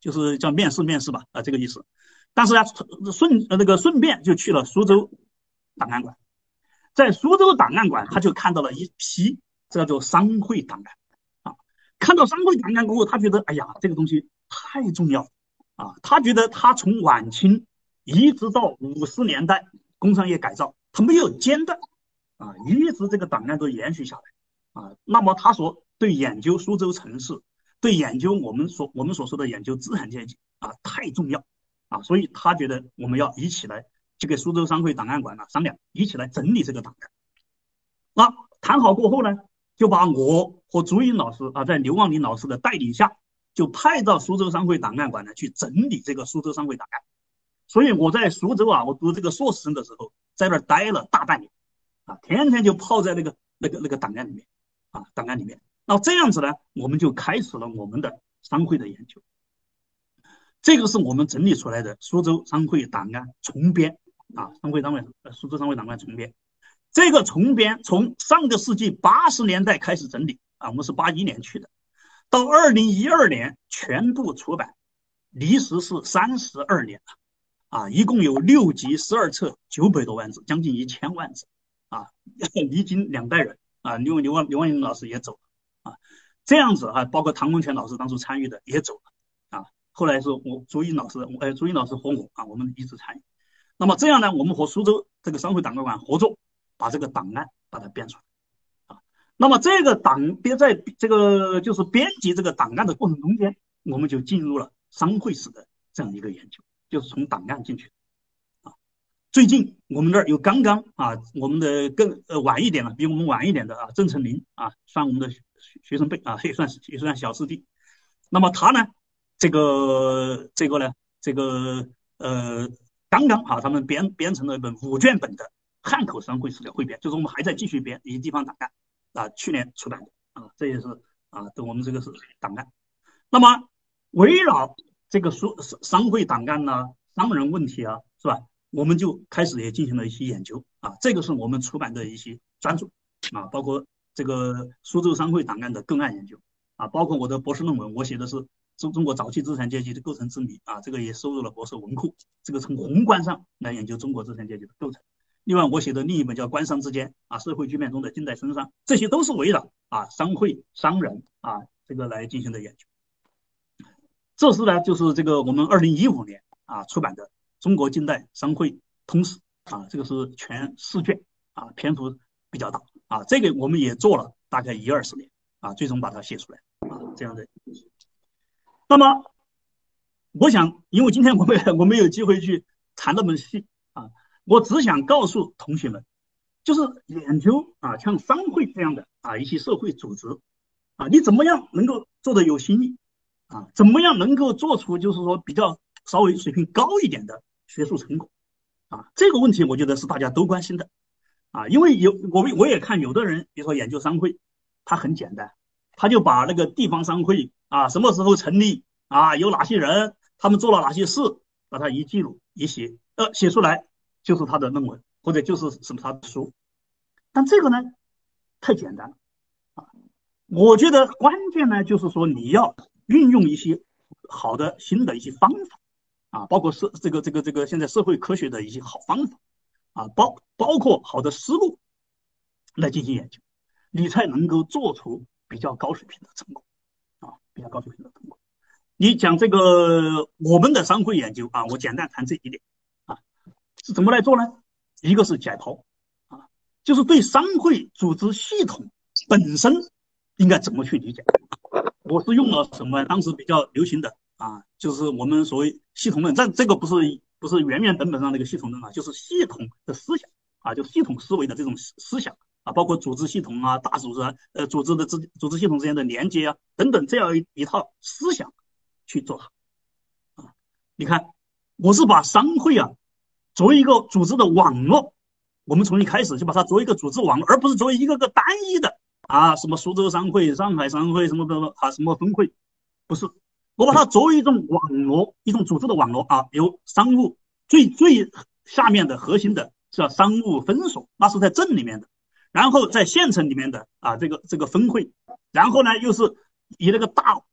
就是叫面试面试吧，啊，这个意思。但是呢，顺呃那个顺便就去了苏州档案馆，在苏州档案馆，他就看到了一批这叫做商会档案啊。看到商会档案过后，他觉得哎呀，这个东西太重要啊。他觉得他从晚清一直到五十年代工商业改造，他没有间断啊，一直这个档案都延续下来啊。那么他说，对研究苏州城市，对研究我们所我们所说的研究资产阶级啊，太重要啊。所以他觉得我们要一起来就给苏州商会档案馆呢商量，一起来整理这个档案。那谈好过后呢，就把我和朱茵老师啊，在刘望林老师的带领下，就派到苏州商会档案馆呢去整理这个苏州商会档案。所以我在苏州啊，我读这个硕士生的时候，在那儿待了大半年啊，天天就泡在那个那个那个档案里面啊，档案里面。那这样子呢，我们就开始了我们的商会的研究。这个是我们整理出来的苏州商会档案重编啊，商会单位呃苏州商会档案重编。这个重编从上个世纪八十年代开始整理啊，我们是八一年去的，到二零一二年全部出版，历时是三十二年了啊，一共有六集十二册，九百多万字，将近一千万字啊，历经两代人啊，刘刘万刘万英老师也走了啊，这样子啊，包括唐文全老师当初参与的也走了啊，后来是我朱茵老师，呃，朱茵老师和我啊，我们一直参与。那么这样呢，我们和苏州这个商会档案馆合作，把这个档案把它编出来啊。那么这个档编在这个就是编辑这个档案的过程中间，我们就进入了商会史的这样一个研究，就是从档案进去啊。最近我们这儿有刚刚啊，我们的更呃晚一点了，比我们晚一点的啊，郑成林啊，算我们的学生辈啊，也算也算小师弟。那么他呢，这个这个呢，这个呃。刚刚啊，他们编编成了一本五卷本的汉口商会史料汇编，就是我们还在继续编以及地方档案啊，去年出版的啊，这也是啊，对我们这个是档案。那么围绕这个书商会档案呢、商人问题啊，是吧？我们就开始也进行了一些研究啊，这个是我们出版的一些专著啊，包括这个苏州商会档案的个案研究啊，包括我的博士论文，我写的是中中国早期资产阶级的构成之谜啊，这个也收入了博士文库。这个从宏观上来研究中国资产阶级的构成。另外，我写的另一本叫《官商之间》啊，社会局面中的近代绅商，这些都是围绕啊商会、商人啊这个来进行的研究。这是呢，就是这个我们二零一五年啊出版的《中国近代商会通史》啊，这个是全四卷啊，篇幅比较大啊，这个我们也做了大概一二十年啊，最终把它写出来啊，这样的。那么，我想，因为今天我们我没有机会去谈那么细啊，我只想告诉同学们，就是研究啊，像商会这样的啊一些社会组织啊，你怎么样能够做得有新意啊？怎么样能够做出就是说比较稍微水平高一点的学术成果啊？这个问题我觉得是大家都关心的啊，因为有我们我也看有的人，比如说研究商会，他很简单，他就把那个地方商会啊什么时候成立啊，有哪些人，他们做了哪些事，把它一记录一写，呃，写出来就是他的论文或者就是什么他的书。但这个呢，太简单了啊！我觉得关键呢，就是说你要运用一些好的新的一些方法啊，包括社这个这个这个现在社会科学的一些好方法啊，包包括好的思路来进行研究，你才能够做出比较高水平的成果啊，比较高水平的成果。你讲这个我们的商会研究啊，我简单谈这一点啊，是怎么来做呢？一个是解剖啊，就是对商会组织系统本身应该怎么去理解。我是用了什么？当时比较流行的啊，就是我们所谓系统论，但这个不是不是原原本本上那个系统论啊，就是系统的思想啊，就系统思维的这种思想啊，包括组织系统啊、大组织啊、呃组织的之组织系统之间的连接啊等等这样一一套思想去做它啊。你看，我是把商会啊作为一个组织的网络，我们从一开始就把它作为一个组织网络，而不是作为一个个单一的啊，什么苏州商会、上海商会什么的啊，什么分会，不是，我把它作为一种网络，一种组织的网络啊，有商务最最下面的核心的是叫商务分所，那是在镇里面的，然后在县城里面的啊这个这个分会，然后呢又是以那个大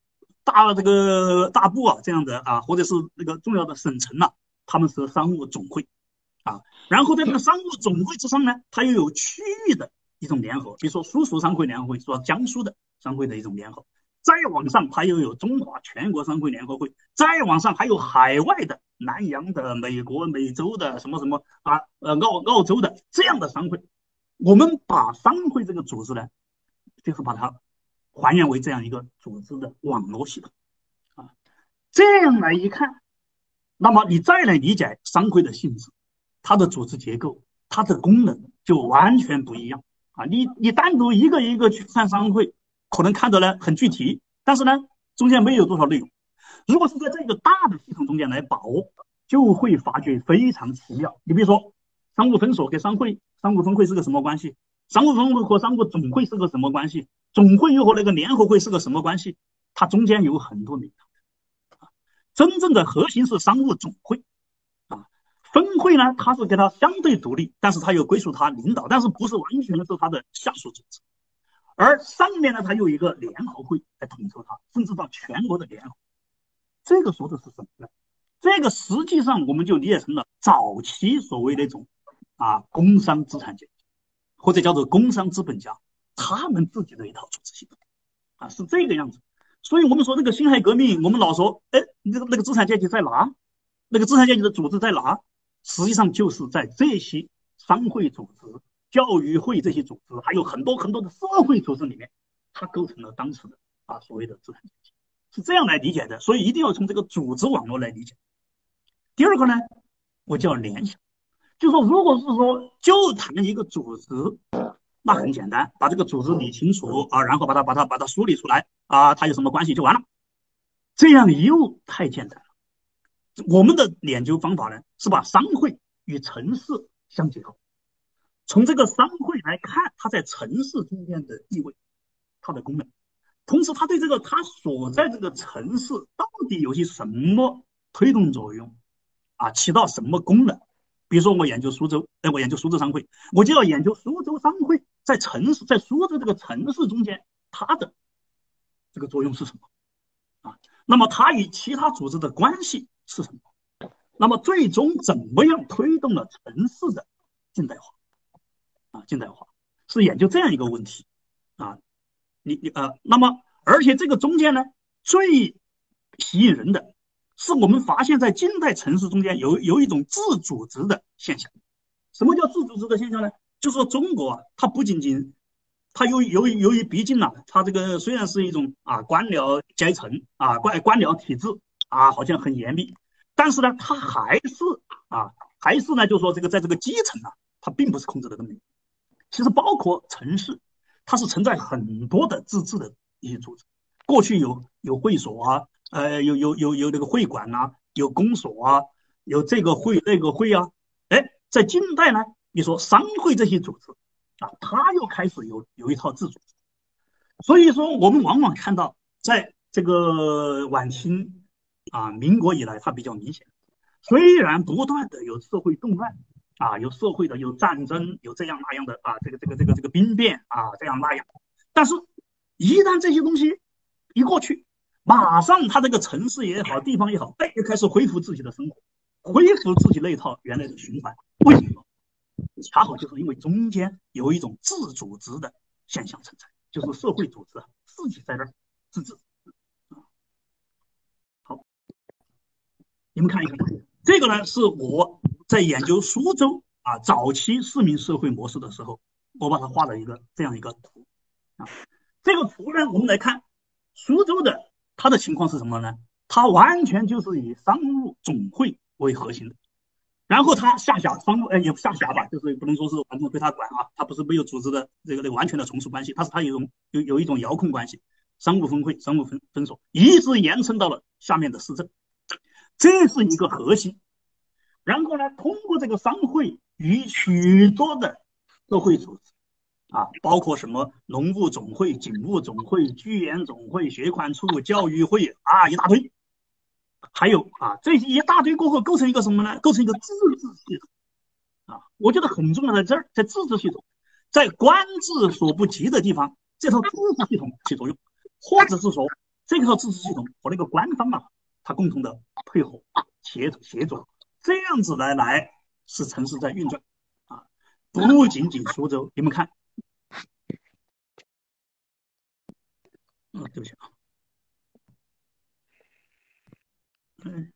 大这个大部啊这样的啊，或者是那个重要的省城啊，他们是商务总会啊。然后在这个商务总会之上呢，它又有区域的一种联合，比如说苏苏商会联合会，说江苏的商会的一种联合。再往上，它又有中华全国商会联合会；再往上，还有海外的、南洋的、美国、美洲的什么什么啊，呃，澳澳洲的这样的商会。我们把商会这个组织呢，就是把它还原为这样一个组织的网络系统啊。这样来一看，那么你再来理解商会的性质，它的组织结构、它的功能就完全不一样啊。你你单独一个一个去看商会，可能看得呢很具体，但是呢中间没有多少内容。如果是在这个大的系统中间来把握，就会发觉非常奇妙。你比如说商务分所跟商会，商务分会是个什么关系？商务分会和商务总会是个什么关系？总会又和那个联合会是个什么关系？它中间有很多名堂。真正的核心是商务总会啊，分会呢，它是跟它相对独立，但是它又归属它领导，但是不是完全是它的下属组织。而上面呢，它有一个联合会来统筹它，甚至到全国的联合。这个说的是什么呢？这个实际上我们就理解成了早期所谓那种啊工商资产阶级，或者叫做工商资本家，他们自己的一套组织系统啊，是这个样子。所以我们说这个辛亥革命，我们老说，哎，那个那个资产阶级在哪？那个资产阶级的组织在哪？实际上就是在这些商会组织、教育会这些组织，还有很多很多的社会组织里面，它构成了当时的啊所谓的资产阶级，是这样来理解的。所以一定要从这个组织网络来理解。第二个呢，我叫联想，就说如果是说就谈一个组织，那很简单，把这个组织理清楚啊，然后把它把它把它梳理出来啊，它有什么关系就完了。这样又太简单了。我们的研究方法呢，是把商会与城市相结合，从这个商会来看它在城市中间的地位、它的功能，同时它对这个它所在这个城市到底有些什么推动作用啊，起到什么功能。比如说我研究苏州，哎，我研究苏州商会，我就要研究苏州商会在城市，在苏州这个城市中间它的这个作用是什么啊？那么它与其他组织的关系是什么？那么最终怎么样推动了城市的近代化啊？近代化是研究这样一个问题啊。你你呃，那么而且这个中间呢，最吸引人的是我们发现，在近代城市中间有有一种自组织的现象。什么叫自组织的现象呢？就是说中国啊，它不仅仅它由于由于由于毕竟呢、啊，它这个虽然是一种啊官僚阶层啊官官僚体制啊，好像很严密，但是呢，它还是啊还是呢，就是说这个在这个基层啊，它并不是控制的那么严。其实包括城市，它是存在很多的自治的一些组织。过去有有会所啊，呃，有有有有那个会馆啊，有公所啊，有这个会那个会啊。哎，在近代呢，你说商会这些组织啊，它又开始有有一套自主。所以说，我们往往看到，在这个晚清啊、民国以来，它比较明显。虽然不断的有社会动乱啊，有社会的有战争，有这样那样的啊，这个这个这个这个兵变啊，这样那样，但是，一旦这些东西一过去，马上他这个城市也好，地方也好，哎，又开始恢复自己的生活，恢复自己那一套原来的循环。为什么？恰好就是因为中间有一种自组织的现象存在，就是社会组织啊自己在这儿自治。好，你们看一看，这个呢是我在研究苏州啊早期市民社会模式的时候，我把它画了一个这样一个图啊。这个图呢，我们来看苏州的它的情况是什么呢？它完全就是以商务总会为核心的。然后他下辖商务，哎，也不下辖吧，就是不能说是完全归他管啊，他不是没有组织的这个这个完全的从属关系，他是他有一种有有一种遥控关系，商务分会、商务分分所，一直延伸到了下面的市政，这是一个核心。然后呢，通过这个商会与许多的社会组织啊，包括什么农务总会、警务总会、居延总会、学款处、教育会啊，一大堆。还有啊，这一大堆过后构成一个什么呢？构成一个自治系统啊！我觉得很重要的在这儿，在自治系统，在官治所不及的地方，这套自治系统起作用，或者是说， 这套自治系统和那个官方啊，它共同的配合协协作，这样子来来使城市在运转啊，不仅仅苏州，你们看，嗯，对不起啊，嗯。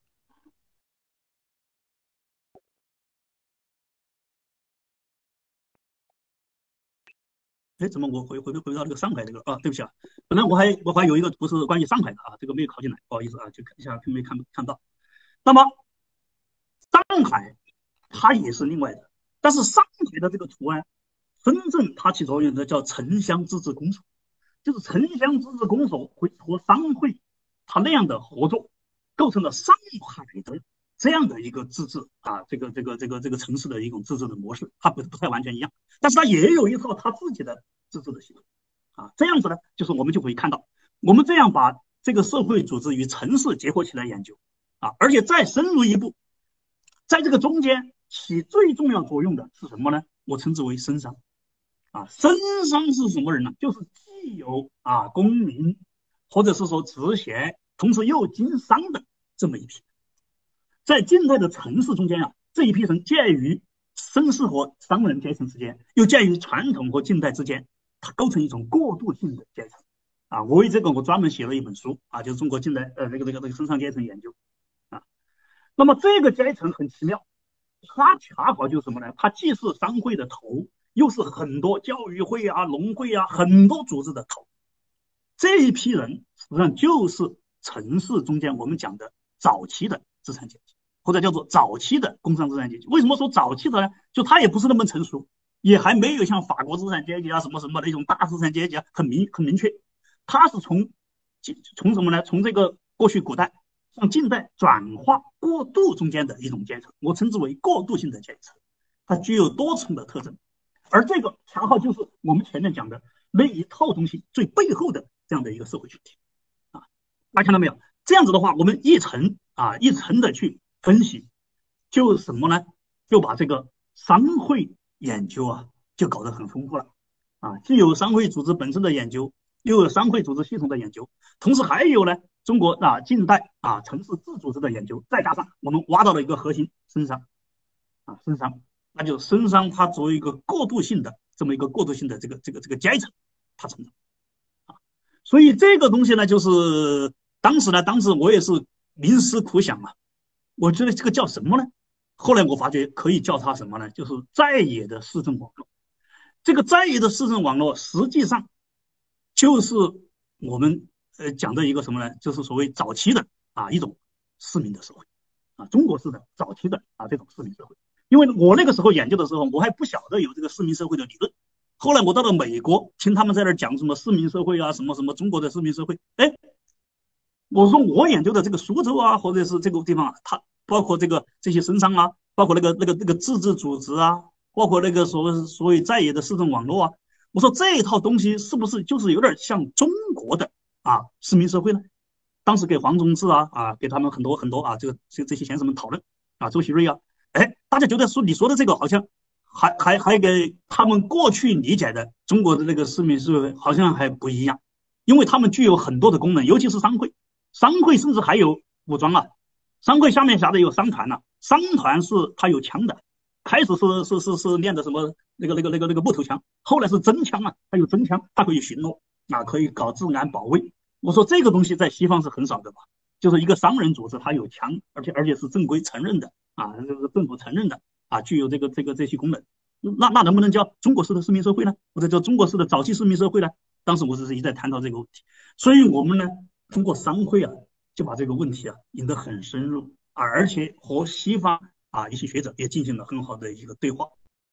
哎，怎么我回回回到这个上海这个啊？对不起啊，本来我还我还有一个图是关于上海的啊，这个没有考进来，不好意思啊，就看一下没看看到。那么上海它也是另外的，但是上海的这个图案，真正它起作用的叫城乡自治公所，就是城乡自治公所会和商会它那样的合作，构成了上海的这样的一个自治啊，这个这个这个这个城市的一种自治的模式，它不不太完全一样，但是它也有一套它自己的自治的系统啊。这样子呢，就是我们就可以看到，我们这样把这个社会组织与城市结合起来研究啊，而且再深入一步，在这个中间起最重要作用的是什么呢？我称之为绅商啊。绅商是什么人呢？就是既有啊公民，或者是说职衔，同时又经商的这么一批。在近代的城市中间啊，这一批人介于绅士和商人阶层之间，又介于传统和近代之间，它构成一种过渡性的阶层啊。我为这个我专门写了一本书啊，就是中国近代呃那个那个那个绅商阶层研究啊。那么这个阶层很奇妙，它恰好就是什么呢？它既是商会的头，又是很多教育会啊、农会啊很多组织的头。这一批人实际上就是城市中间我们讲的早期的资产阶级，或者叫做早期的工商资产阶级。为什么说早期的呢？就它也不是那么成熟，也还没有像法国资产阶级啊什么什么的一种大资产阶级啊很明很明确。它是从从什么呢？从这个过去古代向近代转化过渡中间的一种阶层，我称之为过渡性的阶层，它具有多重的特征。而这个恰好就是我们前面讲的那一套东西最背后的这样的一个社会群体啊，大家看到没有？这样子的话，我们一层啊一层的去分析，就什么呢？就把这个商会研究啊，就搞得很丰富了啊，既有商会组织本身的研究，又有商会组织系统的研究，同时还有呢中国啊近代啊城市自组织的研究，再加上我们挖到了一个核心绅商啊绅商，那就绅商它作为一个过渡性的这么一个过渡性的这个这个这个阶层，它成长。所以这个东西呢，就是当时呢，当时我也是冥思苦想啊，我觉得这个叫什么呢？后来我发觉可以叫它什么呢？就是在野的市政网络。这个在野的市政网络实际上就是我们呃讲的一个什么呢？就是所谓早期的啊一种市民的社会啊，中国式的早期的啊这种市民社会。因为我那个时候研究的时候，我还不晓得有这个市民社会的理论。后来我到了美国，听他们在那讲什么市民社会啊，什么什么中国的市民社会，哎，我说我研究的这个苏州啊，或者是这个地方啊，它包括这个这些绅商啊，包括那个那个那个自治组织啊，包括那个所谓所谓在野的市政网络啊，我说这一套东西是不是就是有点像中国的啊市民社会呢？当时给黄宗智啊啊给他们很多很多啊这个这这些先生们讨论啊，周锡瑞啊，哎，大家觉得说你说的这个好像还还还给他们过去理解的中国的这个市民社会好像还不一样，因为他们具有很多的功能，尤其是商会。商会甚至还有武装啊，商会下面下的有商团呐、啊，商团是它有枪的，开始是是是是练的什么那个那个那个那个木头枪，后来是真枪啊，它有真枪，它可以巡逻啊，可以搞治安保卫。我说这个东西在西方是很少的吧，就是一个商人组织，它有枪，而且而且是正规承认的啊，这个政府承认的啊，具有这个这个这些功能。那那能不能叫中国式的市民社会呢？或者叫中国式的早期市民社会呢？当时我只是一再探讨这个问题，所以我们呢。通过商会啊，就把这个问题啊引得很深入，而且和西方啊一些学者也进行了很好的一个对话。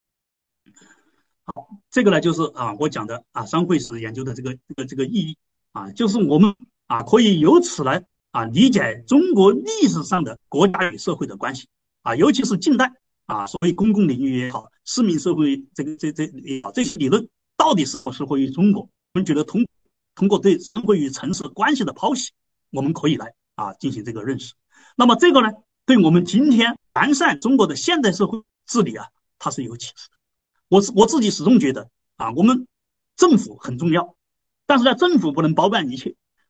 好，这个呢就是啊我讲的啊商会史研究的这个这个这个意义啊，就是我们啊可以由此来啊理解中国历史上的国家与社会的关系啊，尤其是近代啊，所谓公共领域也好，市民社会这个这这也好，这些理论到底是否适合于中国？我们觉得通。通过对社会与城市关系的剖析，我们可以来啊进行这个认识。那么这个呢，对我们今天完善中国的现代社会治理啊，它是有启示的。我我自己始终觉得啊，我们政府很重要，但是呢，政府不能包办一切。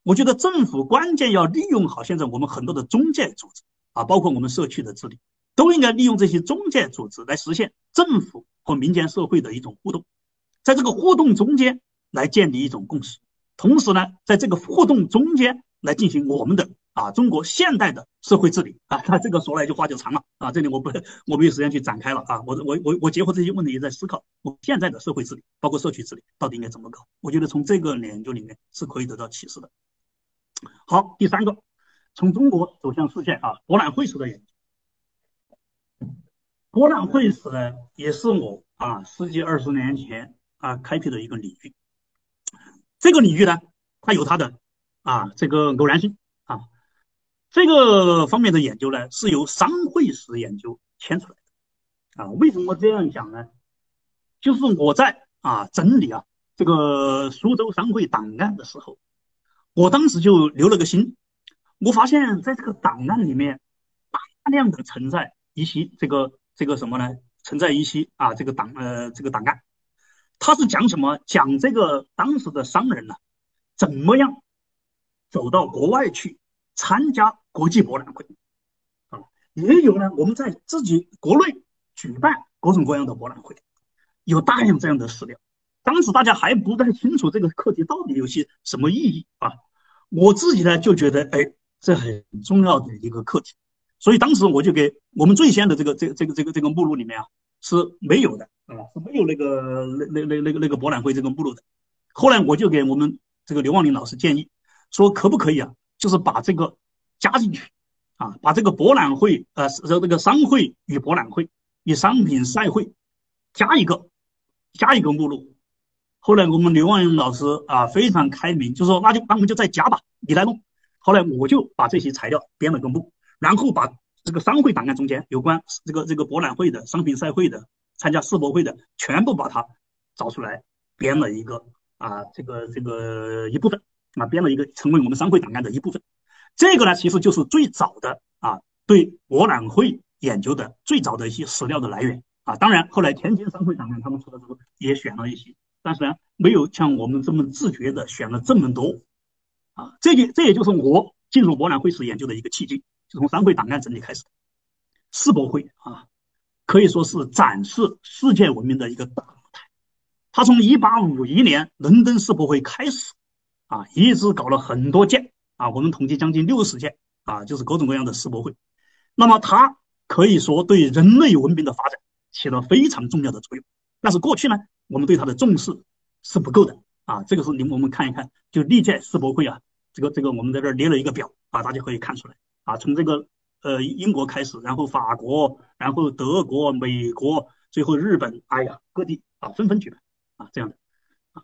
我觉得政府关键要利用好现在我们很多的中介组织啊，包括我们社区的治理，都应该利用这些中介组织来实现政府和民间社会的一种互动，在这个互动中间来建立一种共识，同时呢，在这个互动中间来进行我们的啊中国现代的社会治理啊，这个说来一句话就长了啊，这里我不我没有时间去展开了啊，我我我我结合这些问题也在思考，我现在的社会治理，包括社区治理到底应该怎么搞？我觉得从这个研究里面是可以得到启示的。好，第三个，从中国走向世界啊，博览会史的研究。博览会史呢，也是我啊十几二十年前啊开辟的一个领域。这个领域呢，它有它的啊这个偶然性啊。这个方面的研究呢，是由商会史研究牵出来的啊。为什么这样讲呢？就是我在啊整理啊这个苏州商会档案的时候，我当时就留了个心，我发现在这个档案里面大量的存在一些这个这个什么呢？存在一些啊这个档呃这个档案，它是讲什么？讲这个当时的商人呢、啊，怎么样走到国外去参加国际博览会啊？也有呢，我们在自己国内举办各种各样的博览会，有大量这样的史料。当时大家还不太清楚这个课题到底有些什么意义啊。我自己呢就觉得，哎，这很重要的一个课题，所以当时我就给我们最先的这个这个这个这个这个目录里面啊是没有的啊，是没有那个那那那那个那个博览会这个目录的。后来我就给我们这个刘望林老师建议说，可不可以啊，就是把这个加进去啊，把这个博览会呃这个商会与博览会与商品赛会加一个加一个目录。后来我们刘望林老师啊非常开明，就说那就那我们就再加吧，你来弄。后来我就把这些材料编了个目，然后把这个商会档案中间有关这个这个博览会的、商品赛会的、参加世博会的，全部把它找出来，编了一个啊这个这个一部分啊，编了一个成为我们商会档案的一部分。这个呢，其实就是最早的啊对博览会研究的最早的一些史料的来源啊。当然，后来天津商会档案他们出的时候也选了一些。但是呢，没有像我们这么自觉的选了这么多啊，这也这也就是我进入博览会史研究的一个契机，就从商会档案整理开始。世博会啊，可以说是展示世界文明的一个大舞台。它从一八五一年伦敦世博会开始啊，一直搞了很多届啊，我们统计将近六十届啊，就是各种各样的世博会。那么它可以说对人类文明的发展起了非常重要的作用。但是过去呢，我们对它的重视是不够的啊，这个是你们我们看一看，就历届世博会啊，这个这个我们在这儿列了一个表啊，大家可以看出来啊，从这个呃英国开始，然后法国，然后德国、美国，最后日本，哎呀，各地啊纷纷举办啊这样的啊。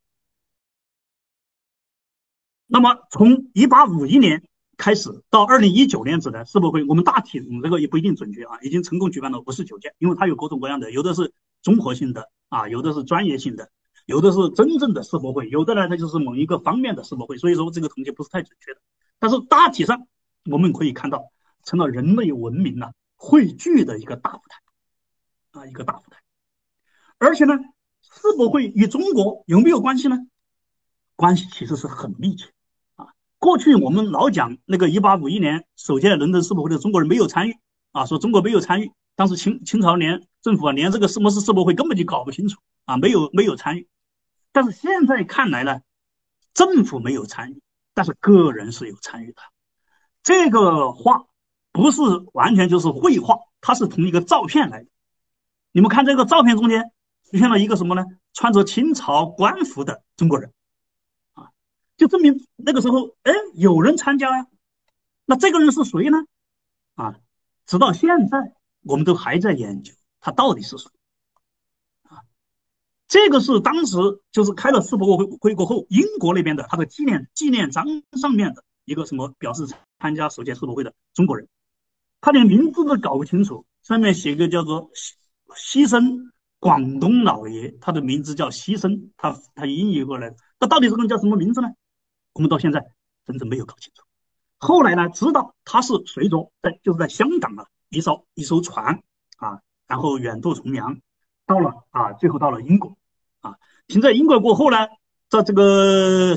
那么从一八五一年开始到二零一九年止的世博会，我们大体我们这个也不一定准确啊，已经成功举办了五十九届，因为它有各种各样的，有的是综合性的啊，有的是专业性的，有的是真正的世博会，有的呢它就是某一个方面的世博会，所以说这个统计不是太准确的。但是大体上我们可以看到，成了人类文明呢汇聚的一个大舞台啊，一个大舞台。而且呢，世博会与中国有没有关系呢？关系其实是很密切。过去我们老讲那个一八五一年首届伦敦世博会的中国人没有参与啊，说中国没有参与，当时清清朝连政府啊连这个什么是世博会根本就搞不清楚啊，没有没有参与。但是现在看来呢，政府没有参与，但是个人是有参与的。这个画不是完全就是绘画，它是从一个照片来的。你们看这个照片中间出现了一个什么呢？穿着清朝官服的中国人。就证明那个时候，哎，有人参加呀。那这个人是谁呢？啊，直到现在我们都还在研究他到底是谁。啊，这个是当时就是开了世博会过后，英国那边的他的纪念纪念章上面的一个什么表示参加首届世博会的中国人，他连名字都搞不清楚，上面写个叫做西生广东老爷，他的名字叫西生，他他音译过来，那到底这个人叫什么名字呢？我们到现在真正没有搞清楚。后来呢，知道他是随着在就是在香港啊一艘一艘船啊，然后远渡重洋，到了啊，最后到了英国啊，停在英国过后呢，在这个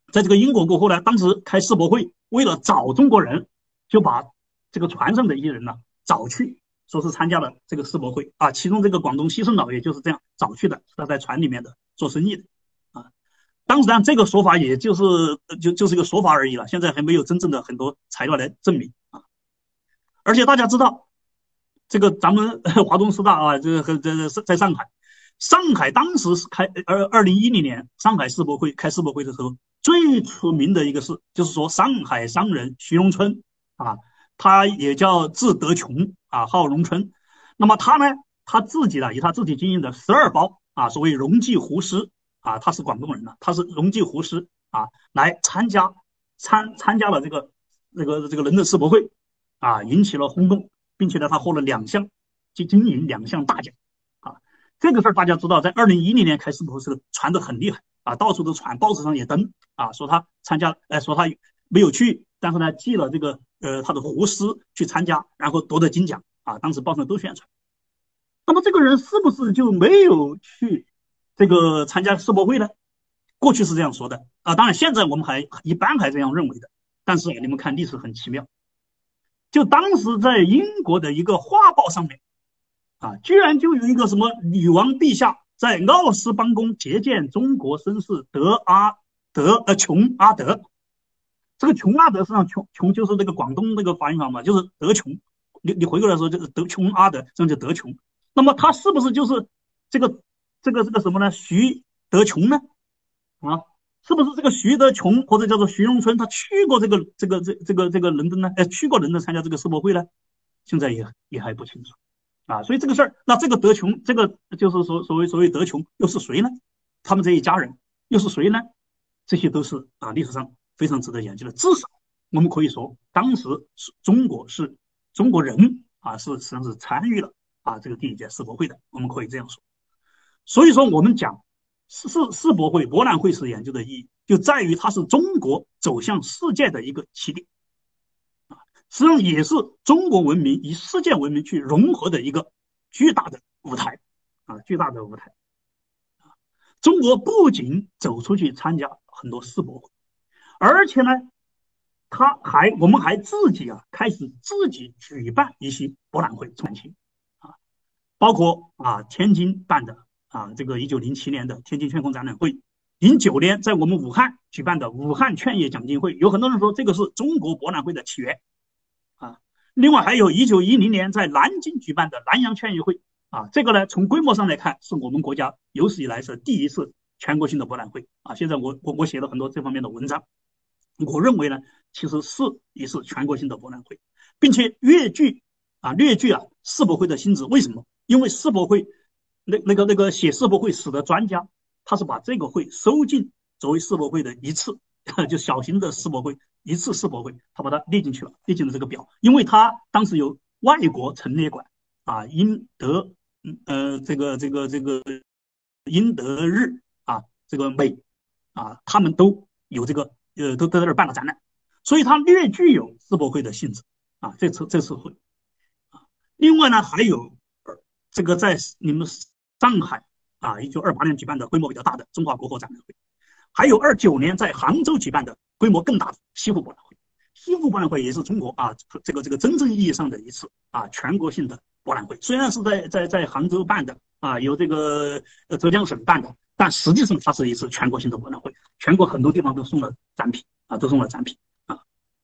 在这个英国过后呢，当时开世博会，为了找中国人，就把这个船上的一些人呢找去，说是参加了这个世博会啊。其中这个广东西圣岛也就是这样找去的，他在船里面的做生意的啊。当然，这个说法也就是就就是一个说法而已了，现在还没有真正的很多材料来证明啊。而且大家知道，这个咱们华东师大啊，这个这个在上海，上海当时是开二二零一零年上海世博会开世博会的时候，最出名的一个事就是说上海商人徐荣春啊，他也叫字德琼啊，号荣春。那么他呢，他自己呢以他自己经营的十二包啊，所谓荣记胡师啊，他是广东人呢，他是荣记胡师啊，来参加参参加了这个这个这个伦敦世博会啊，引起了轰动，并且呢，他获了两项经经营两项大奖啊。这个事儿大家知道，在二零一零年开世博会时传得很厉害啊，到处都传，报纸上也登啊，说他参加，哎，说他没有去，但是呢，寄了这个呃他的胡师去参加，然后夺得金奖啊，当时报上都宣传。那么这个人是不是就没有去这个参加世博会呢？过去是这样说的啊，当然现在我们还一般还这样认为的。但是你们看历史很奇妙，就当时在英国的一个画报上面啊，居然就有一个什么女王陛下在奥斯邦宫接见中国绅士德阿德呃琼阿德。这个琼阿德实际上琼琼就是那个广东那个发音法嘛，就是德琼。你你回过来说就是德琼阿德，这样就德琼。那么他是不是就是这个这个这个什么呢？徐德琼呢？啊，是不是这个徐德琼或者叫做徐荣春，他去过这个这个这这个这个伦敦呢？哎，去过伦敦参加这个世博会呢？现在也也还不清楚啊。所以这个事儿，那这个德琼，这个就是说所谓所谓德琼又是谁呢？他们这一家人又是谁呢？这些都是啊历史上非常值得研究的。至少我们可以说，当时中国是中国人啊，是实际上是参与了啊这个第一届世博会的，我们可以这样说。所以说，我们讲世世世博会博览会史研究的意义，就在于它是中国走向世界的一个起点，啊，实际上也是中国文明与世界文明去融合的一个巨大的舞台，啊，巨大的舞台。中国不仅走出去参加很多世博会，而且呢，他还我们还自己啊开始自己举办一些博览会，传奇啊，包括啊天津办的啊这个一九零七年的天津劝空展览会，零九年在我们武汉举办的武汉劝业讲金会，有很多人说这个是中国博览会的起源啊。另外还有一九一零年在南京举办的南洋劝业会啊，这个呢从规模上来看是我们国家有史以来是第一次全国性的博览会啊。现在我我我写了很多这方面的文章。我认为呢，其实是也是全国性的博览会，并且越剧啊略具啊世博会的性质。为什么？因为世博会那那个那个写世博会史的专家，他是把这个会收进作为世博会的一次，就小型的世博会一次世博会，他把它列进去了，列进了这个表。因为他当时有外国陈列馆啊，英德呃这个这个这个英德日啊这个美啊，他们都有这个。呃，都都在这儿办了展览，所以它略具有世博会的性质啊。这次这次会啊，另外呢还有这个在你们上海啊，一九二八年举办的规模比较大的中华国货展览会，还有二九年在杭州举办的规模更大的西湖博览会。西湖博览会也是中国啊这个这个真正意义上的一次啊全国性的博览会，虽然是在在在杭州办的啊，由这个呃浙江省办的。但实际上它是一次全国性的博览会，全国很多地方都送了展品啊，都送了展品啊。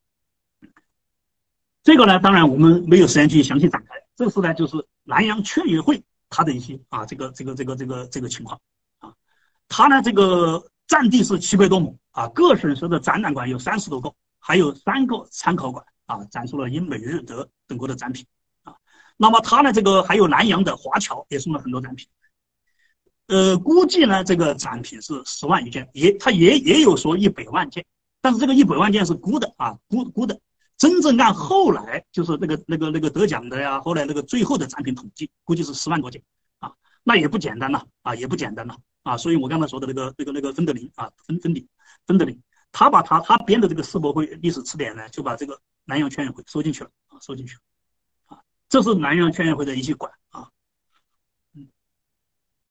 这个呢，当然我们没有时间去详细展开。这次呢，就是南洋劝业会它的一些啊，这个这个这个这个这个情况啊。它呢，这个占地是七百多亩啊，各省市的展览馆有三十多个，还有三个参考馆啊，展出了英美日德等国的展品啊。那么它呢，这个还有南洋的华侨也送了很多展品。呃，估计呢，这个展品是十万余件，也它也也有说一百万件，但是这个一百万件是估的啊，估估的。真正按后来就是那个那个那个得奖的呀，后来那个最后的展品统计，估计是十万多件啊，那也不简单了啊，也不简单了啊。所以我刚才说的那个那个那个芬德林啊，芬芬迪芬德林，他把他他编的这个世博会历史词典呢，就把这个南洋劝业会收进去了啊，收进去了啊。这是南洋劝业会的一些馆